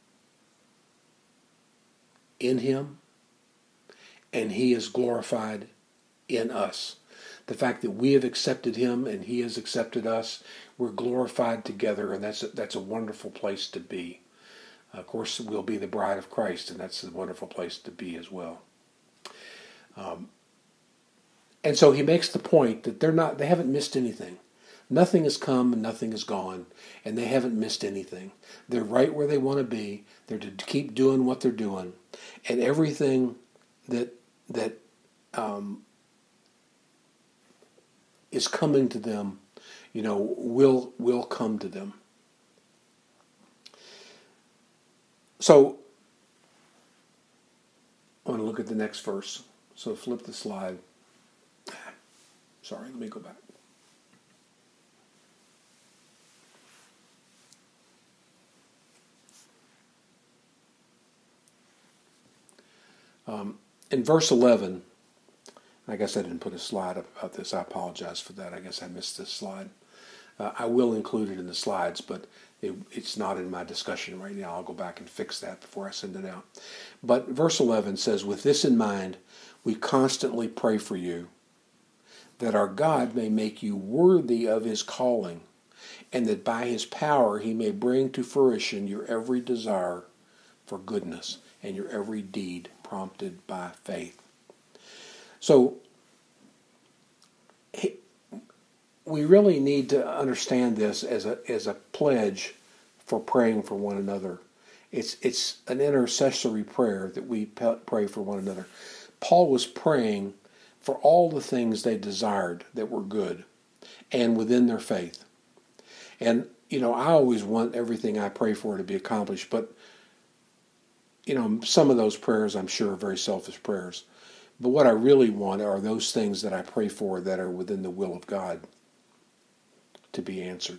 in him, and he is glorified in us. The fact that we have accepted him and he has accepted us, we're glorified together, and that's a, that's a wonderful place to be. Of course, we'll be the bride of Christ, and that's a wonderful place to be as well. Um, and so he makes the point that they're not, they haven't missed anything. Nothing has come and nothing is gone, and they haven't missed anything. They're right where they want to be. They're to keep doing what they're doing, and everything that that um, is coming to them, you know, will will come to them. So I want to look at the next verse. So flip the slide. Sorry, let me go back. Um, in verse eleven, I guess I didn't put a slide up about this. I apologize for that. I guess I missed this slide. Uh, I will include it in the slides, but it, it's not in my discussion right now. I'll go back and fix that before I send it out. But verse eleven says, "With this in mind, we constantly pray for you, that our God may make you worthy of his calling, and that by his power he may bring to fruition your every desire for goodness and your every deed prompted by faith." So, he, we really need to understand this as a as a pledge for praying for one another. It's it's an intercessory prayer that we pray for one another. Paul was praying for all the things they desired that were good and within their faith. And, you know, I always want everything I pray for to be accomplished, but, you know, some of those prayers I'm sure are very selfish prayers. But what I really want are those things that I pray for that are within the will of God to be answered.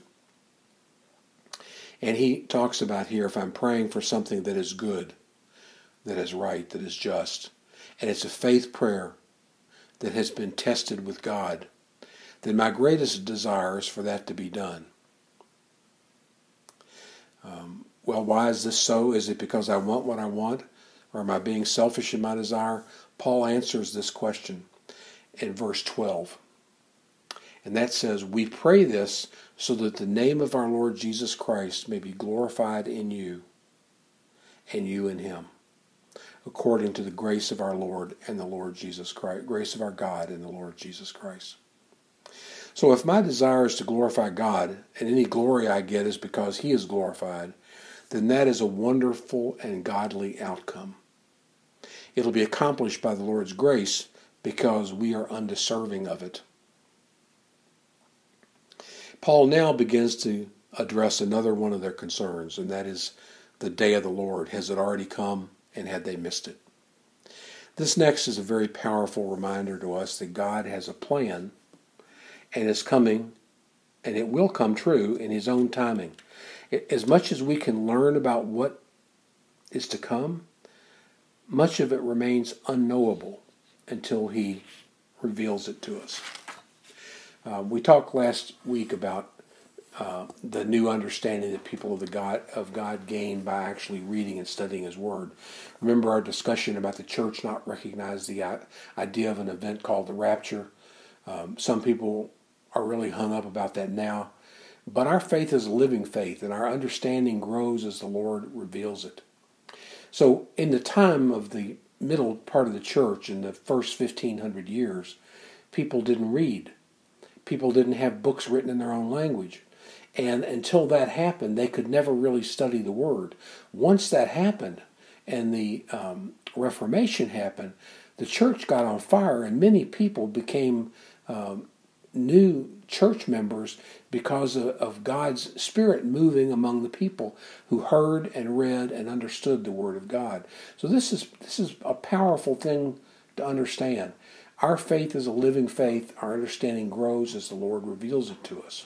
And he talks about here, if I'm praying for something that is good, that is right, that is just, and it's a faith prayer that has been tested with God, then my greatest desire is for that to be done. Um, well, why is this so? Is it because I want what I want? Or am I being selfish in my desire? Paul answers this question in verse twelve. And that says, we pray this so that the name of our Lord Jesus Christ may be glorified in you and you in him, according to the grace of our Lord and the Lord Jesus Christ, grace of our God and the Lord Jesus Christ. So if my desire is to glorify God, and any glory I get is because he is glorified, then that is a wonderful and godly outcome. It'll be accomplished by the Lord's grace because we are undeserving of it. Paul now begins to address another one of their concerns, and that is the day of the Lord. Has it already come, and had they missed it? This next is a very powerful reminder to us that God has a plan, and is coming, and it will come true in his own timing. As much as we can learn about what is to come, much of it remains unknowable until he reveals it to us. Uh, we talked last week about uh, the new understanding that people of the God of God gain by actually reading and studying his word. Remember our discussion about the church not recognizing the idea of an event called the rapture. Um, some people are really hung up about that now. But our faith is a living faith, and our understanding grows as the Lord reveals it. So in the time of the middle part of the church, in the first fifteen hundred years, people didn't read. People didn't have books written in their own language. And until that happened, they could never really study the Word. Once that happened, and the um, Reformation happened, the church got on fire, and many people became um, new church members because of, of God's Spirit moving among the people who heard and read and understood the Word of God. So this is this is a powerful thing to understand. Our faith is a living faith. Our understanding grows as the Lord reveals it to us.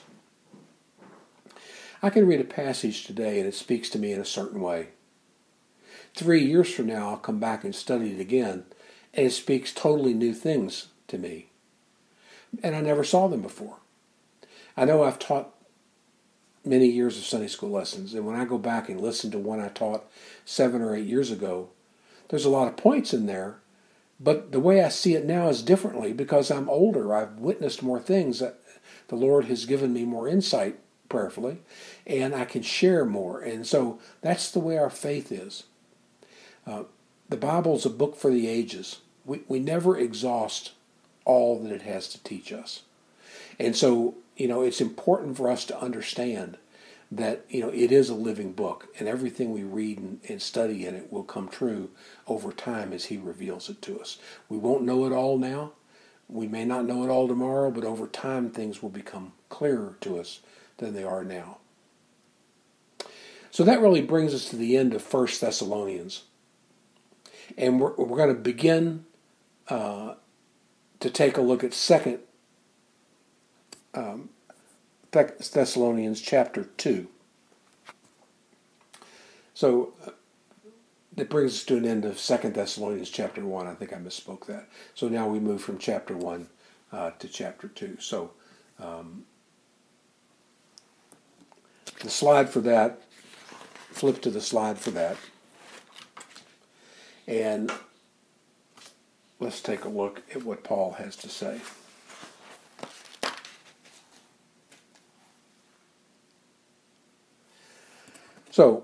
I can read a passage today and it speaks to me in a certain way. Three years from now, I'll come back and study it again, and it speaks totally new things to me. And I never saw them before. I know I've taught many years of Sunday school lessons, and when I go back and listen to one I taught seven or eight years ago, there's a lot of points in there, but the way I see it now is differently because I'm older. I've witnessed more things. That the Lord has given me more insight, prayerfully, and I can share more. And so that's the way our faith is. Uh, the Bible's a book for the ages. We, we never exhaust all that it has to teach us. And so, you know, it's important for us to understand that, you know, it is a living book, and everything we read and, and study in it will come true over time as he reveals it to us. We won't know it all now. We may not know it all tomorrow, but over time things will become clearer to us than they are now. So that really brings us to the end of First Thessalonians. And we're, we're going to begin uh, to take a look at Second um, Thessalonians chapter two. So uh, that brings us to an end of Second Thessalonians chapter one. I think I misspoke that. So now we move from chapter one uh, to chapter two. So um, the slide for that, flip to the slide for that. And let's take a look at what Paul has to say. So,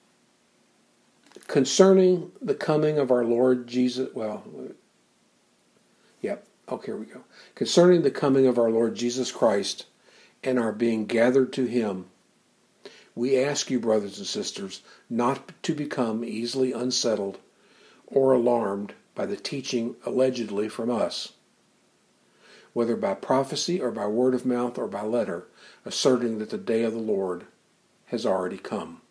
concerning the coming of our Lord Jesus, well, yep, okay, here we go. Concerning the coming of our Lord Jesus Christ and are being gathered to him, we ask you, brothers and sisters, not to become easily unsettled or alarmed by the teaching allegedly from us, whether by prophecy or by word of mouth or by letter, asserting that the day of the Lord has already come.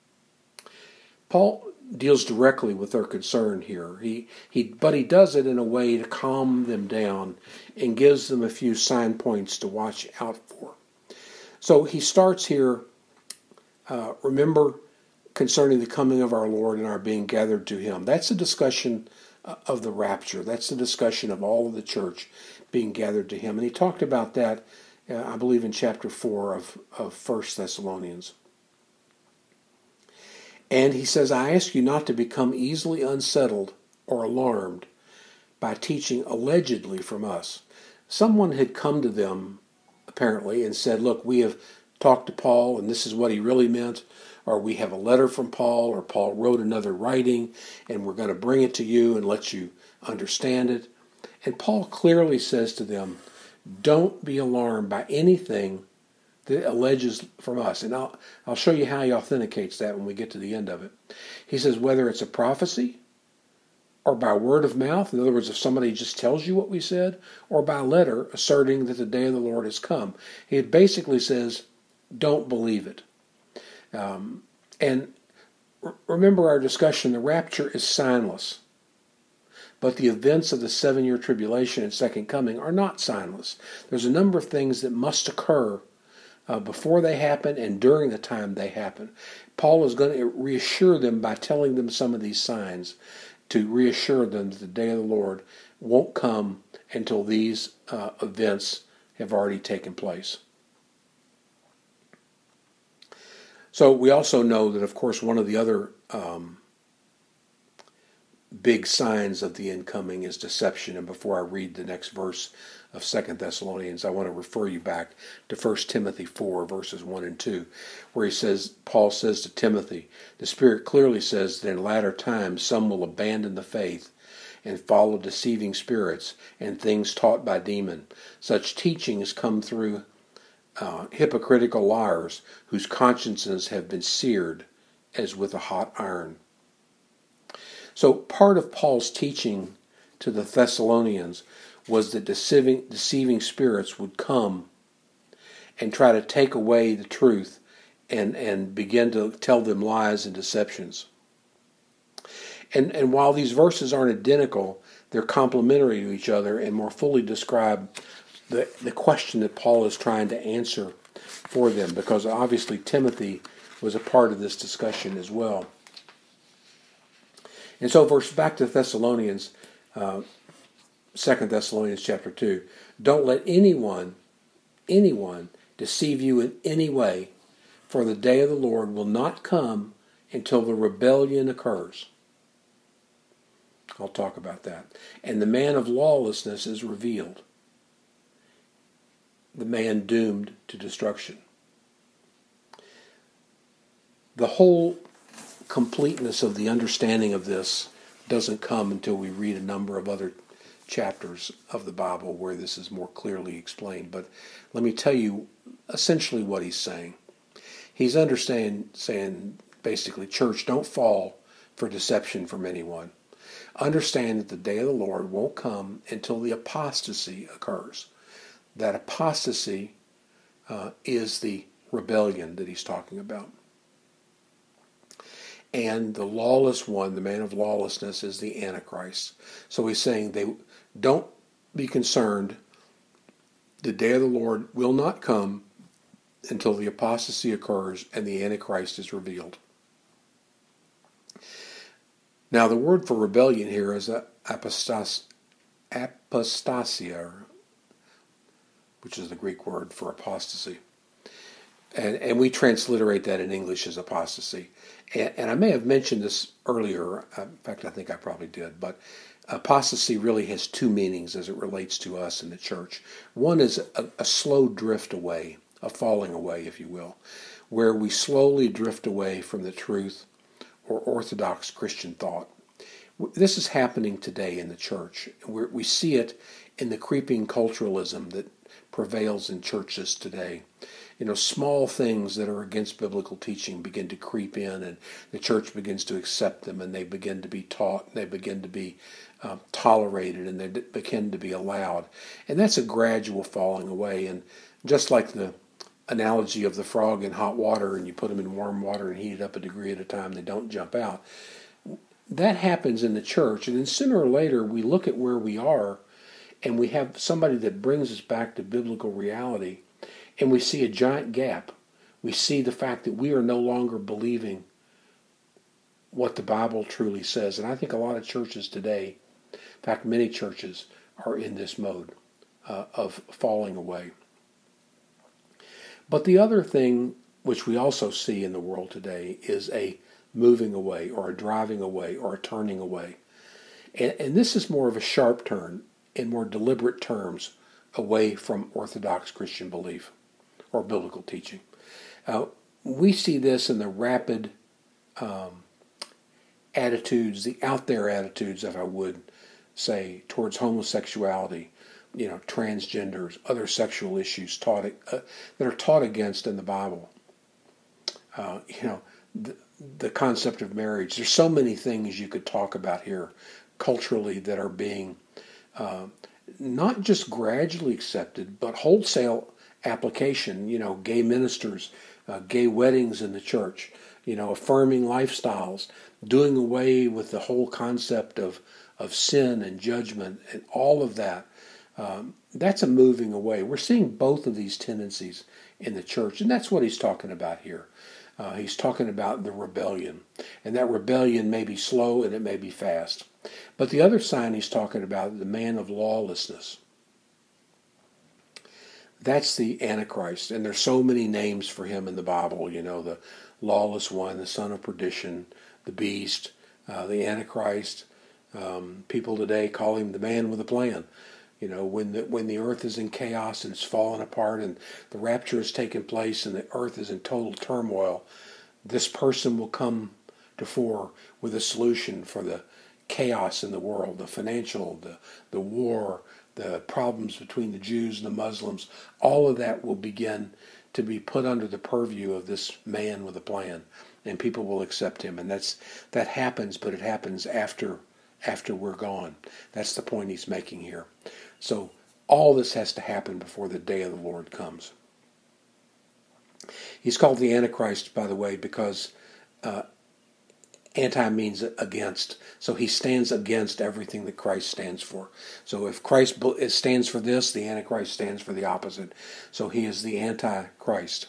Paul deals directly with their concern here. He, he, but he does it in a way to calm them down and gives them a few sign points to watch out for. So he starts here, uh, remember, concerning the coming of our Lord and our being gathered to him. That's a discussion of the rapture. That's the discussion of all of the church being gathered to him. And he talked about that, uh, I believe, in chapter four of, of First Thessalonians. And he says, I ask you not to become easily unsettled or alarmed by teaching allegedly from us. Someone had come to them, apparently, and said, look, we have talked to Paul, and this is what he really meant, or we have a letter from Paul, or Paul wrote another writing, and we're going to bring it to you and let you understand it. And Paul clearly says to them, don't be alarmed by anything that alleges from us. And I'll, I'll show you how he authenticates that when we get to the end of it. He says, whether it's a prophecy or by word of mouth, in other words, if somebody just tells you what we said, or by letter asserting that the day of the Lord has come. He basically says, don't believe it. Um, and remember our discussion, the rapture is signless. But the events of the seven-year tribulation and second coming are not signless. There's a number of things that must occur uh, before they happen and during the time they happen. Paul is going to reassure them by telling them some of these signs to reassure them that the day of the Lord won't come until these uh, events have already taken place. So we also know that, of course, one of the other um, big signs of the incoming is deception. And before I read the next verse of Second Thessalonians, I want to refer you back to First Timothy four, verses one and two, where he says, Paul says to Timothy, the Spirit clearly says that in latter times some will abandon the faith and follow deceiving spirits and things taught by demons. Such teachings come through uh, hypocritical liars whose consciences have been seared as with a hot iron. So part of Paul's teaching to the Thessalonians was that deceiving, deceiving spirits would come and try to take away the truth and, and begin to tell them lies and deceptions. And, and while these verses aren't identical, they're complementary to each other and more fully describe the, the question that Paul is trying to answer for them, because obviously Timothy was a part of this discussion as well. And so, verse back to Thessalonians, uh, Second Thessalonians chapter two. Don't let anyone, anyone deceive you in any way, for the day of the Lord will not come until the rebellion occurs. I'll talk about that. And the man of lawlessness is revealed, the man doomed to destruction. The whole completeness of the understanding of this doesn't come until we read a number of other chapters of the Bible where this is more clearly explained. But let me tell you essentially what he's saying. He's understand, saying basically, church, don't fall for deception from anyone. Understand that the day of the Lord won't come until the apostasy occurs. That apostasy uh, is the rebellion that he's talking about. And the lawless one, the man of lawlessness, is the Antichrist. So he's saying they don't be concerned. The day of the Lord will not come until the apostasy occurs and the Antichrist is revealed. Now the word for rebellion here is apostas, apostasia, which is the Greek word for apostasy. And, and we transliterate that in English as apostasy. And, and I may have mentioned this earlier. In fact, I think I probably did. But apostasy really has two meanings as it relates to us in the church. One is a, a slow drift away, a falling away, if you will, where we slowly drift away from the truth or orthodox Christian thought. This is happening today in the church. We're, we see it in the creeping culturalism that prevails in churches today. You know, small things that are against biblical teaching begin to creep in, and the church begins to accept them, and they begin to be taught, and they begin to be uh, tolerated, and they begin to be allowed. And that's a gradual falling away. And just like the analogy of the frog in hot water, and you put them in warm water and heat it up a degree at a time, they don't jump out. That happens in the church, and then sooner or later we look at where we are, and we have somebody that brings us back to biblical reality, and we see a giant gap. We see the fact that we are no longer believing what the Bible truly says. And I think a lot of churches today, in fact many churches, are in this mode uh, of falling away. But the other thing which we also see in the world today is a moving away, or a driving away, or a turning away. And, and this is more of a sharp turn, in more deliberate terms, away from Orthodox Christian belief or biblical teaching. Uh, we see this in the rapid um, attitudes, the out there attitudes, if I would say, towards homosexuality, you know, transgenders, other sexual issues taught uh, that are taught against in the Bible. Uh, you know, the, the concept of marriage. There's so many things you could talk about here culturally that are being uh, not just gradually accepted, but wholesale application. You know, gay ministers, uh, gay weddings in the church, you know, affirming lifestyles, doing away with the whole concept of, of sin and judgment and all of that. Um, that's a moving away. We're seeing both of these tendencies in the church, and that's what he's talking about here. Uh, he's talking about the rebellion, and that rebellion may be slow and it may be fast. But the other sign he's talking about, the man of lawlessness, that's the Antichrist, and there's so many names for him in the Bible. You know, the lawless one, the son of perdition, the beast, uh, the Antichrist. Um, people today call him the man with a plan. You know, when the when the earth is in chaos and it's fallen apart and the rapture has taken place and the earth is in total turmoil, this person will come to fore with a solution for the chaos in the world, the financial, the, the war, the problems between the Jews and the Muslims. All of that will begin to be put under the purview of this man with a plan, and people will accept him. And that's that happens, but it happens after after we're gone. That's the point he's making here. So all this has to happen before the day of the Lord comes. He's called the Antichrist, by the way, because uh, anti means against. So he stands against everything that Christ stands for. So if Christ stands for this, the Antichrist stands for the opposite. So he is the Antichrist.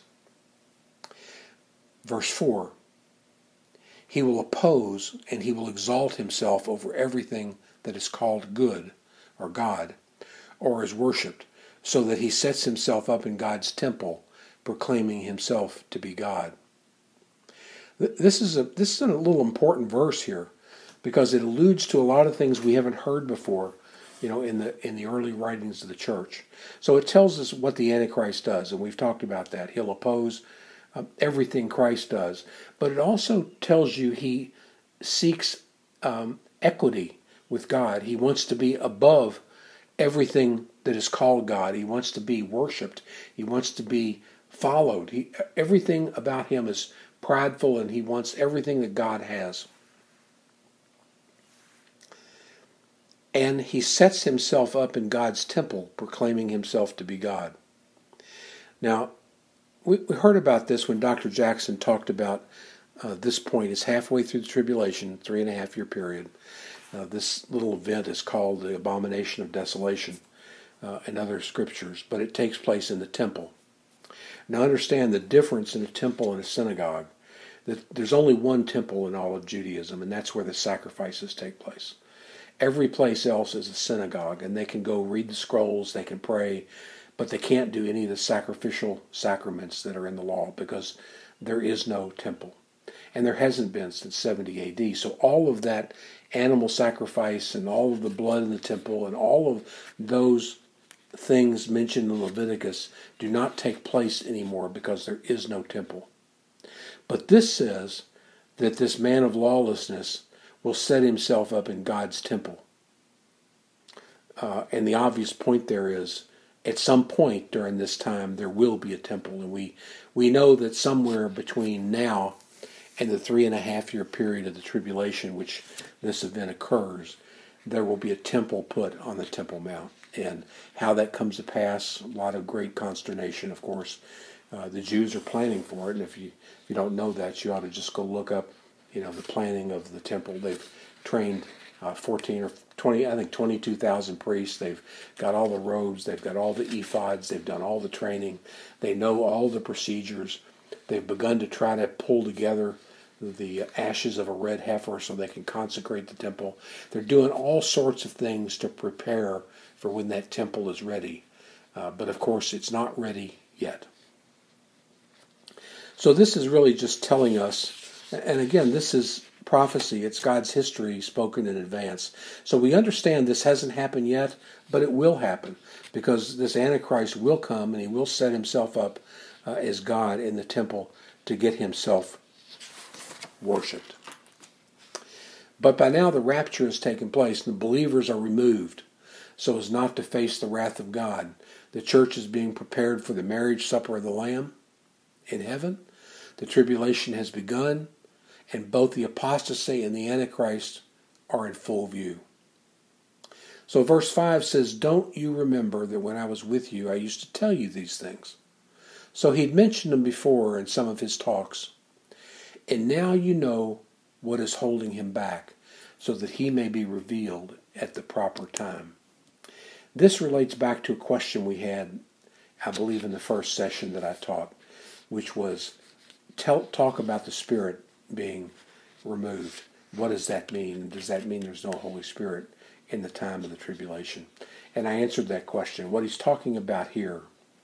Verse four. He will oppose and he will exalt himself over everything that is called good or God or is worshipped, so that he sets himself up in God's temple, proclaiming himself to be God. This is a this is a little important verse here, because it alludes to a lot of things we haven't heard before, you know, in the in the early writings of the church. So it tells us what the Antichrist does, and we've talked about that. He'll oppose um, everything Christ does, but it also tells you he seeks um, equity with God. He wants to be above everything that is called God. He wants to be worshipped. He wants to be followed. He, everything about him is prideful, and he wants everything that God has. And he sets himself up in God's temple, proclaiming himself to be God. Now, we, we heard about this when Doctor Jackson talked about uh, this point. It's halfway through the tribulation, three and a half year period. Uh, this little event is called the Abomination of Desolation uh, in other scriptures, but it takes place in the temple. Now understand the difference in a temple and a synagogue. That there's only one temple in all of Judaism, and that's where the sacrifices take place. Every place else is a synagogue, and they can go read the scrolls, they can pray, but they can't do any of the sacrificial sacraments that are in the law, because there is no temple. And there hasn't been since seventy A D. So all of that animal sacrifice and all of the blood in the temple and all of those things mentioned in Leviticus do not take place anymore, because there is no temple. But this says that this man of lawlessness will set himself up in God's temple. Uh, and the obvious point there is at some point during this time there will be a temple, and we we know that somewhere between now and the three and a half year period of the tribulation, which this event occurs, there will be a temple put on the Temple Mount. And how that comes to pass, a lot of great consternation, of course. Uh, the Jews are planning for it, and if you if you don't know that, you ought to just go look up, you know, the planning of the temple. They've trained uh, fourteen or twenty, I think twenty-two thousand priests. They've got all the robes. They've got all the ephods. They've done all the training. They know all the procedures. They've begun to try to pull together the ashes of a red heifer so they can consecrate the temple. They're doing all sorts of things to prepare for when that temple is ready. Uh, but of course, it's not ready yet. So this is really just telling us, and again, this is prophecy. It's God's history spoken in advance. So we understand this hasn't happened yet, but it will happen, because this Antichrist will come and he will set himself up uh, as God in the temple to get himself worshipped. But by now the rapture has taken place and the believers are removed so as not to face the wrath of God. The church is being prepared for the marriage supper of the Lamb in heaven. The tribulation has begun, and both the apostasy and the Antichrist are in full view. So verse five says, "Don't you remember that when I was with you, I used to tell you these things?" So he'd mentioned them before in some of his talks. "And now you know what is holding him back, so that he may be revealed at the proper time." This relates back to a question we had, I believe, in the first session that I taught, which was, tell, talk about the Spirit being removed. What does that mean? Does that mean there's no Holy Spirit in the time of the tribulation? And I answered that question. What he's talking about here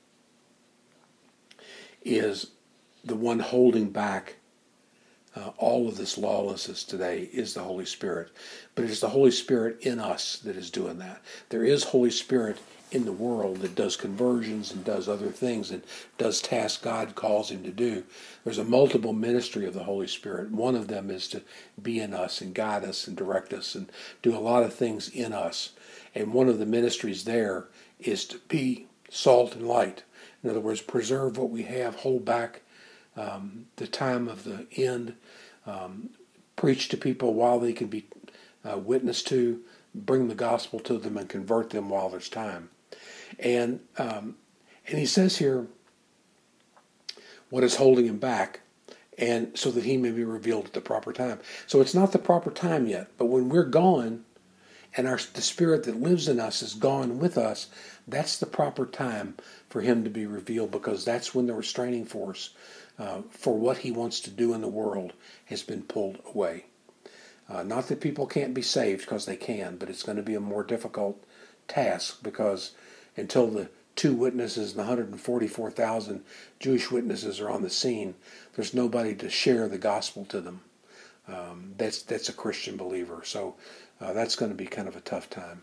is the one holding back uh, all of this lawlessness today is the Holy Spirit. But it is the Holy Spirit in us that is doing that. There is Holy Spirit in the world that does conversions and does other things and does tasks God calls him to do. There's a multiple ministry of the Holy Spirit. One of them is to be in us and guide us and direct us and do a lot of things in us. And one of the ministries there is to be salt and light. In other words, preserve what we have, hold back um, the time of the end, um, preach to people while they can be uh, witnessed to, bring the gospel to them and convert them while there's time. And um, and he says here what is holding him back, and so that he may be revealed at the proper time. So it's not the proper time yet, but when we're gone and our the Spirit that lives in us is gone with us, that's the proper time for him to be revealed, because that's when the restraining force uh, for what he wants to do in the world has been pulled away. Uh, not that people can't be saved, because they can, but it's going to be a more difficult task, because until the two witnesses and the one hundred forty-four thousand Jewish witnesses are on the scene, there's nobody to share the gospel to them. Um, that's that's a Christian believer. So uh, that's going to be kind of a tough time.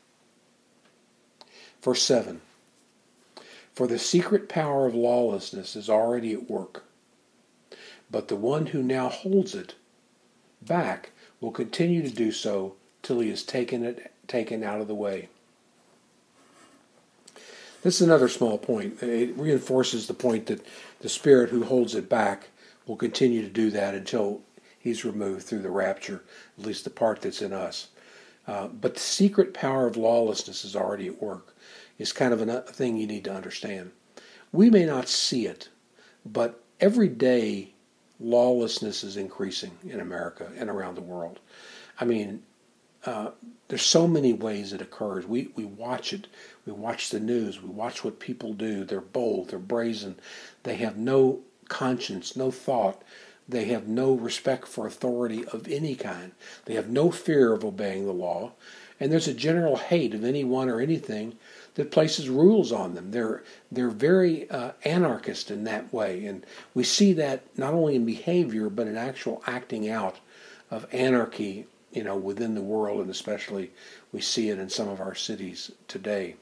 Verse seven. "For the secret power of lawlessness is already at work, but the one who now holds it back will continue to do so till he is taken it taken out of the way." This is another small point. It reinforces the point that the Spirit who holds it back will continue to do that until he's removed through the rapture, at least the part that's in us. Uh, but the secret power of lawlessness is already at work. It's kind of a thing you need to understand. We may not see it, but every day lawlessness is increasing in America and around the world. I mean, uh, there's so many ways it occurs. We we watch it. We watch the news. We watch what people do. They're bold. They're brazen. They have no conscience, no thought. They have no respect for authority of any kind. They have no fear of obeying the law. And there's a general hate of anyone or anything that places rules on them. They're they're very uh, anarchist in that way. And we see that not only in behavior, but in actual acting out of anarchy, you know, within the world, and especially we see it in some of our cities today.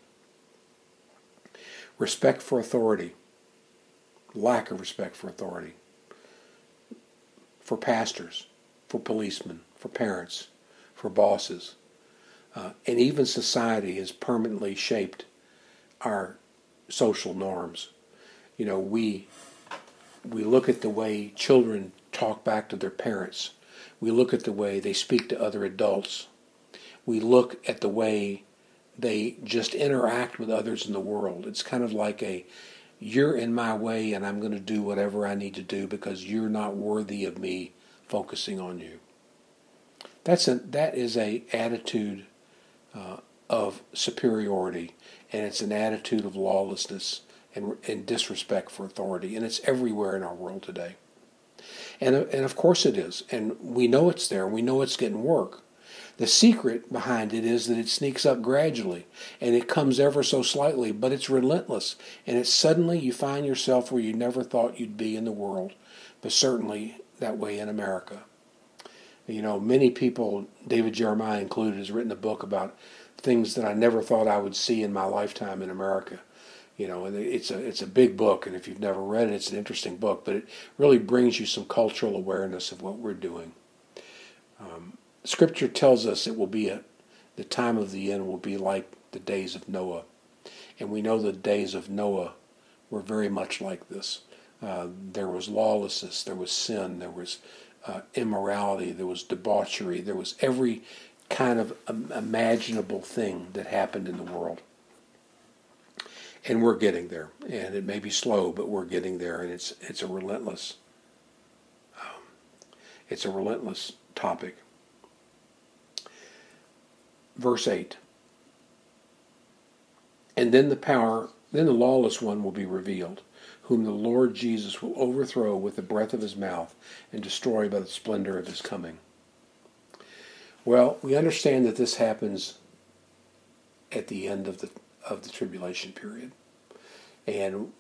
Respect for authority. Lack of respect for authority. For pastors, for policemen, for parents, for bosses. Uh, and even society has permanently shaped our social norms. You know, we we look at the way children talk back to their parents. We look at the way they speak to other adults. We look at the way they just interact with others in the world. It's kind of like a, you're in my way and I'm going to do whatever I need to do because you're not worthy of me focusing on you. That's a, that is a attitude uh, of superiority, and it's an attitude of lawlessness and, and disrespect for authority, and it's everywhere in our world today. And, and of course it is, and we know it's there, we know it's getting work. The secret behind it is that it sneaks up gradually, and it comes ever so slightly, but it's relentless, and it's suddenly you find yourself where you never thought you'd be in the world, but certainly that way in America. You know, many people, David Jeremiah included, has written a book about things that I never thought I would see in my lifetime in America. You know, and it's a it's a big book, and if you've never read it, it's an interesting book, but it really brings you some cultural awareness of what we're doing. Um, Scripture tells us it will be a, the time of the end will be like the days of Noah. And we know the days of Noah were very much like this. Uh, there was lawlessness, there was sin, there was uh, immorality, there was debauchery, there was every kind of um, imaginable thing that happened in the world. And we're getting there. And it may be slow, but we're getting there. And it's it's a relentless, um, it's a relentless topic. Verse eight. And then the power, then the lawless one will be revealed, whom the Lord Jesus will overthrow with the breath of his mouth and destroy by the splendor of his coming. Well, we understand that this happens at the end of the of the tribulation period. And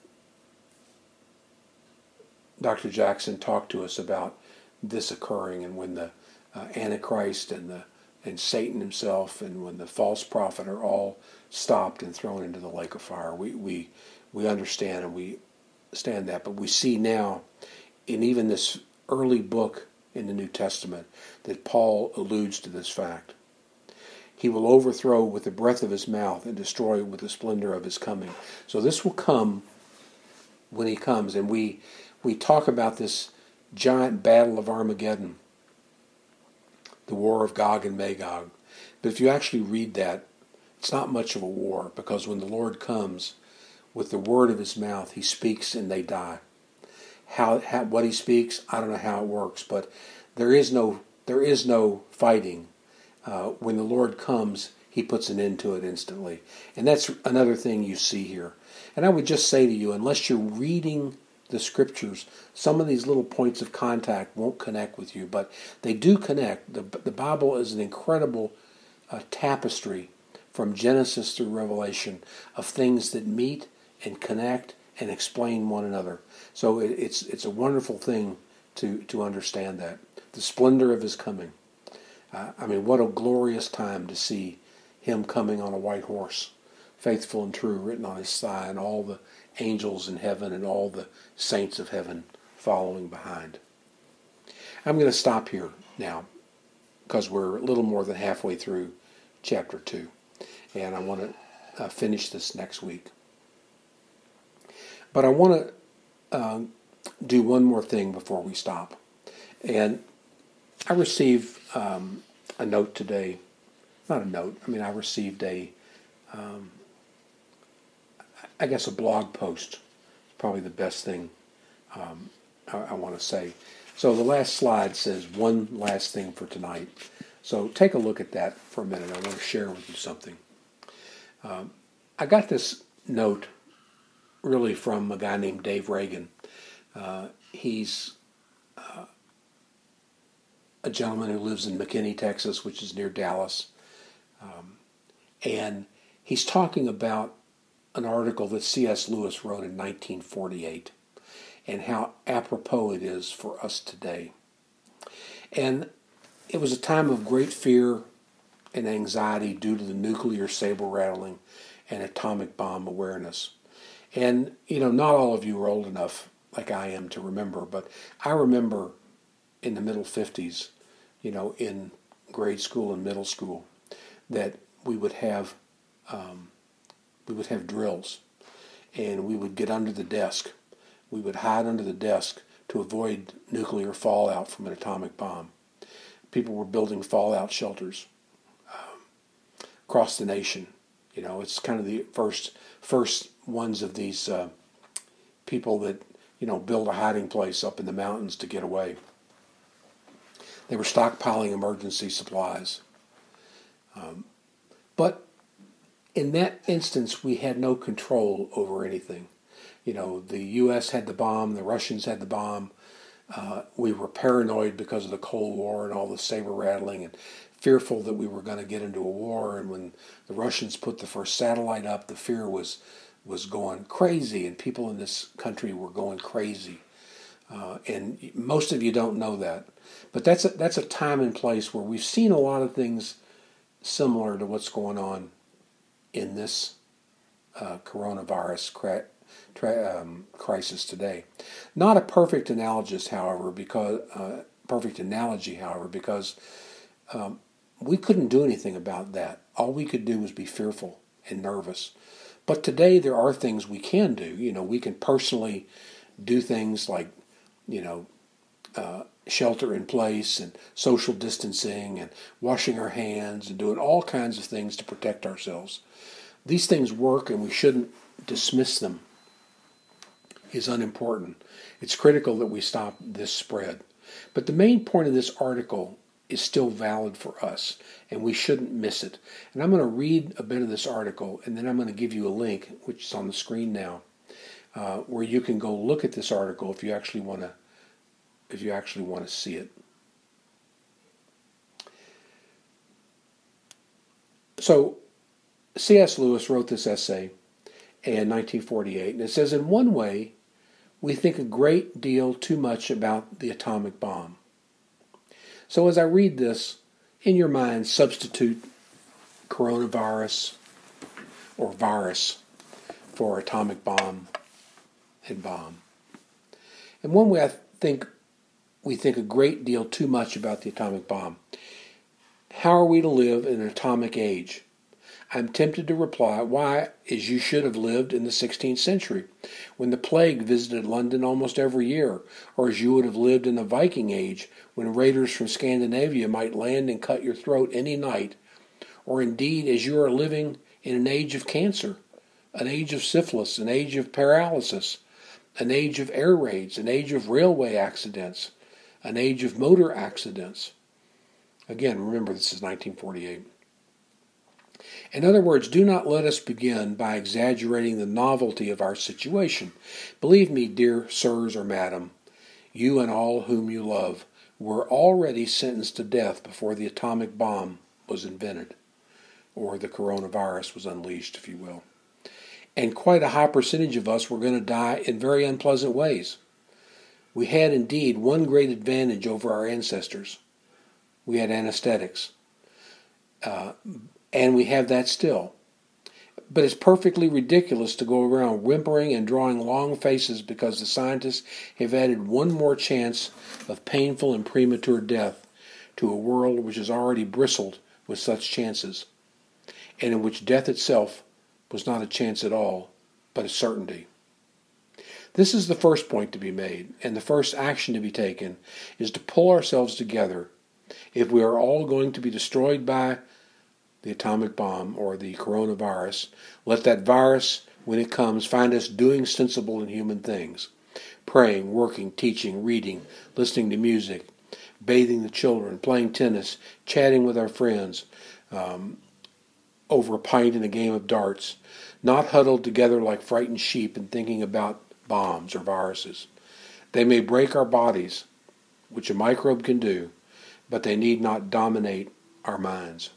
Doctor Jackson talked to us about this occurring, and when the uh, Antichrist and the and Satan himself and when the false prophet are all stopped and thrown into the lake of fire. We we we understand and we stand that, but we see now in even this early book in the New Testament that Paul alludes to this fact. He will overthrow with the breath of his mouth and destroy with the splendor of his coming. So this will come when he comes, and we we talk about this giant battle of Armageddon, the war of Gog and Magog. But if you actually read that, it's not much of a war, because when the Lord comes with the word of his mouth, he speaks and they die. How, how what he speaks, I don't know how it works, but there is no there is no fighting. Uh, when the Lord comes, he puts an end to it instantly. And that's another thing you see here. And I would just say to you, unless you're reading the Scriptures, some of these little points of contact won't connect with you, but they do connect. The, the Bible is an incredible uh, tapestry from Genesis through Revelation of things that meet and connect and explain one another. So it, it's it's a wonderful thing to, to understand that. The splendor of his coming. Uh, I mean, what a glorious time to see him coming on a white horse, faithful and true, written on his thigh, and all the angels in heaven and all the saints of heaven following behind. I'm going to stop here now because we're a little more than halfway through chapter two, and I want to uh, finish this next week. But I want to uh, do one more thing before we stop. And I received um, a note today, not a note, I mean I received a um, I guess a blog post, probably the best thing um, I, I want to say. So the last slide says one last thing for tonight. So take a look at that for a minute. I want to share with you something. Um, I got this note really from a guy named Dave Reagan. Uh, he's uh, a gentleman who lives in McKinney, Texas, which is near Dallas. Um, and he's talking about an article that C S Lewis wrote in nineteen forty-eight and how apropos it is for us today. And it was a time of great fear and anxiety due to the nuclear saber rattling and atomic bomb awareness. And, you know, not all of you are old enough like I am to remember, but I remember in the middle fifties, you know, in grade school and middle school, that we would have um, we would have drills. and we would get under the desk. We would hide under the desk to avoid nuclear fallout from an atomic bomb. People were building fallout shelters um, across the nation. You know, it's kind of the first first ones of these uh, people that, you know, build a hiding place up in the mountains to get away. They were stockpiling emergency supplies. Um, but in that instance, we had no control over anything. You know, the U S had the bomb, the Russians had the bomb. Uh, we were paranoid because of the Cold War and all the saber rattling, and fearful that we were going to get into a war. And when the Russians put the first satellite up, the fear was was going crazy, and people in this country were going crazy. Uh, and most of you don't know that, but that's a, that's a time and place where we've seen a lot of things similar to what's going on in this uh, coronavirus cra- tra- um, crisis today. Not a perfect analogist, however, because uh, perfect analogy, however, because um, we couldn't do anything about that. All we could do was be fearful and nervous. But today there are things we can do. You know, we can personally do things like, you know, uh, shelter in place and social distancing and washing our hands and doing all kinds of things to protect ourselves. These things work, and we shouldn't dismiss them. Is unimportant. It's critical that we stop this spread. But the main point of this article is still valid for us, and we shouldn't miss it. And I'm going to read a bit of this article, and then I'm going to give you a link, which is on the screen now, uh, where you can go look at this article if you actually want to, if you actually want to see it. So, C S Lewis wrote this essay in nineteen forty-eight, and it says, in one way, we think a great deal too much about the atomic bomb. So as I read this, in your mind, substitute coronavirus or virus for atomic bomb and bomb. And one way I think we think a great deal too much about the atomic bomb. How are we to live in an atomic age? I'm tempted to reply, why, as you should have lived in the sixteenth century, when the plague visited London almost every year, or as you would have lived in the Viking Age, when raiders from Scandinavia might land and cut your throat any night, or indeed as you are living in an age of cancer, an age of syphilis, an age of paralysis, an age of air raids, an age of railway accidents, an age of motor accidents. Again, remember, this is nineteen forty-eight. In other words, do not let us begin by exaggerating the novelty of our situation. Believe me, dear sirs or madam, you and all whom you love were already sentenced to death before the atomic bomb was invented, or the coronavirus was unleashed, if you will. And quite a high percentage of us were going to die in very unpleasant ways. We had indeed one great advantage over our ancestors. We had anesthetics. Uh, And we have that still. But it's perfectly ridiculous to go around whimpering and drawing long faces because the scientists have added one more chance of painful and premature death to a world which has already bristled with such chances, and in which death itself was not a chance at all, but a certainty. This is the first point to be made, and the first action to be taken is to pull ourselves together. If we are all going to be destroyed by the atomic bomb or the coronavirus, let that virus, when it comes, find us doing sensible and human things. Praying, working, teaching, reading, listening to music, bathing the children, playing tennis, chatting with our friends um, over a pint and a game of darts, not huddled together like frightened sheep and thinking about bombs or viruses. They may break our bodies, which a microbe can do, but they need not dominate our minds.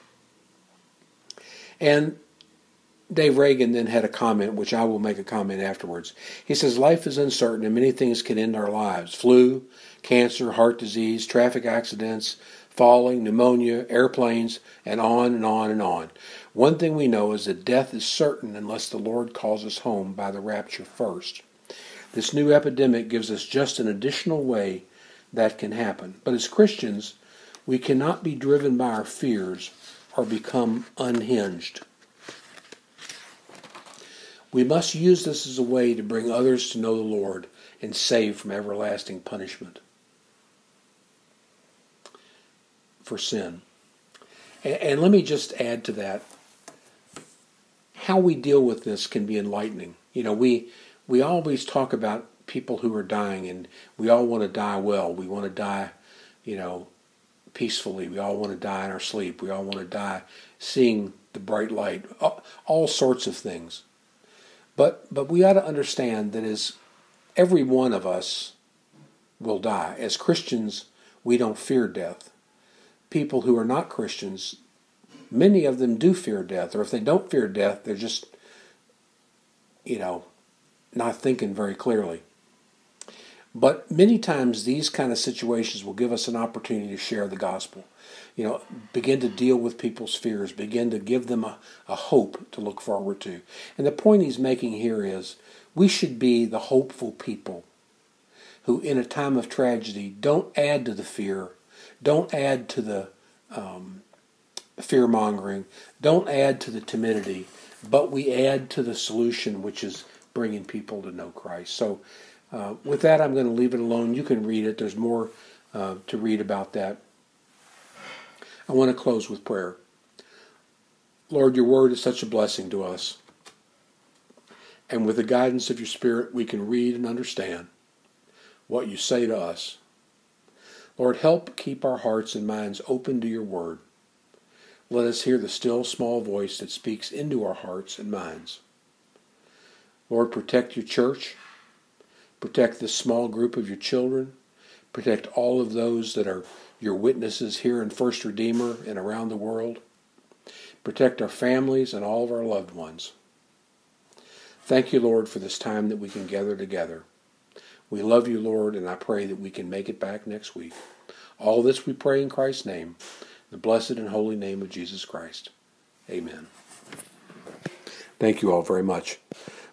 And Dave Reagan then had a comment, which I will make a comment afterwards. He says, life is uncertain and many things can end our lives. Flu, cancer, heart disease, traffic accidents, falling, pneumonia, airplanes, and on and on and on. One thing we know is that death is certain unless the Lord calls us home by the rapture first. This new epidemic gives us just an additional way that can happen. But as Christians, we cannot be driven by our fears or become unhinged. We must use this as a way to bring others to know the Lord and save from everlasting punishment for sin. And, and let me just add to that, how we deal with this can be enlightening. You know, we we always talk about people who are dying, and we all want to die well. We want to die, you know, peacefully. We all want to die in our sleep. We all want to die seeing the bright light. All, all sorts of things. But but we ought to understand that as every one of us will die. As Christians, we don't fear death. People who are not Christians, many of them do fear death. Or if they don't fear death, they're just, you know, not thinking very clearly. But many times these kind of situations will give us an opportunity to share the gospel. You know, begin to deal with people's fears, begin to give them a, a hope to look forward to. And the point he's making here is we should be the hopeful people who in a time of tragedy don't add to the fear, don't add to the um, fear-mongering, don't add to the timidity, but we add to the solution, which is bringing people to know Christ. So uh, with that, I'm going to leave it alone. You can read it. There's more uh, to read about that. I want to close with prayer. Lord, your word is such a blessing to us. And with the guidance of your Spirit, we can read and understand what you say to us. Lord, help keep our hearts and minds open to your word. Let us hear the still small voice that speaks into our hearts and minds. Lord, protect your church. Protect this small group of your children. Protect all of those that are your witnesses here in First Redeemer and around the world. Protect our families and all of our loved ones. Thank you, Lord, for this time that we can gather together. We love you, Lord, and I pray that we can make it back next week. All this we pray in Christ's name, the blessed and holy name of Jesus Christ. Amen. Thank you all very much.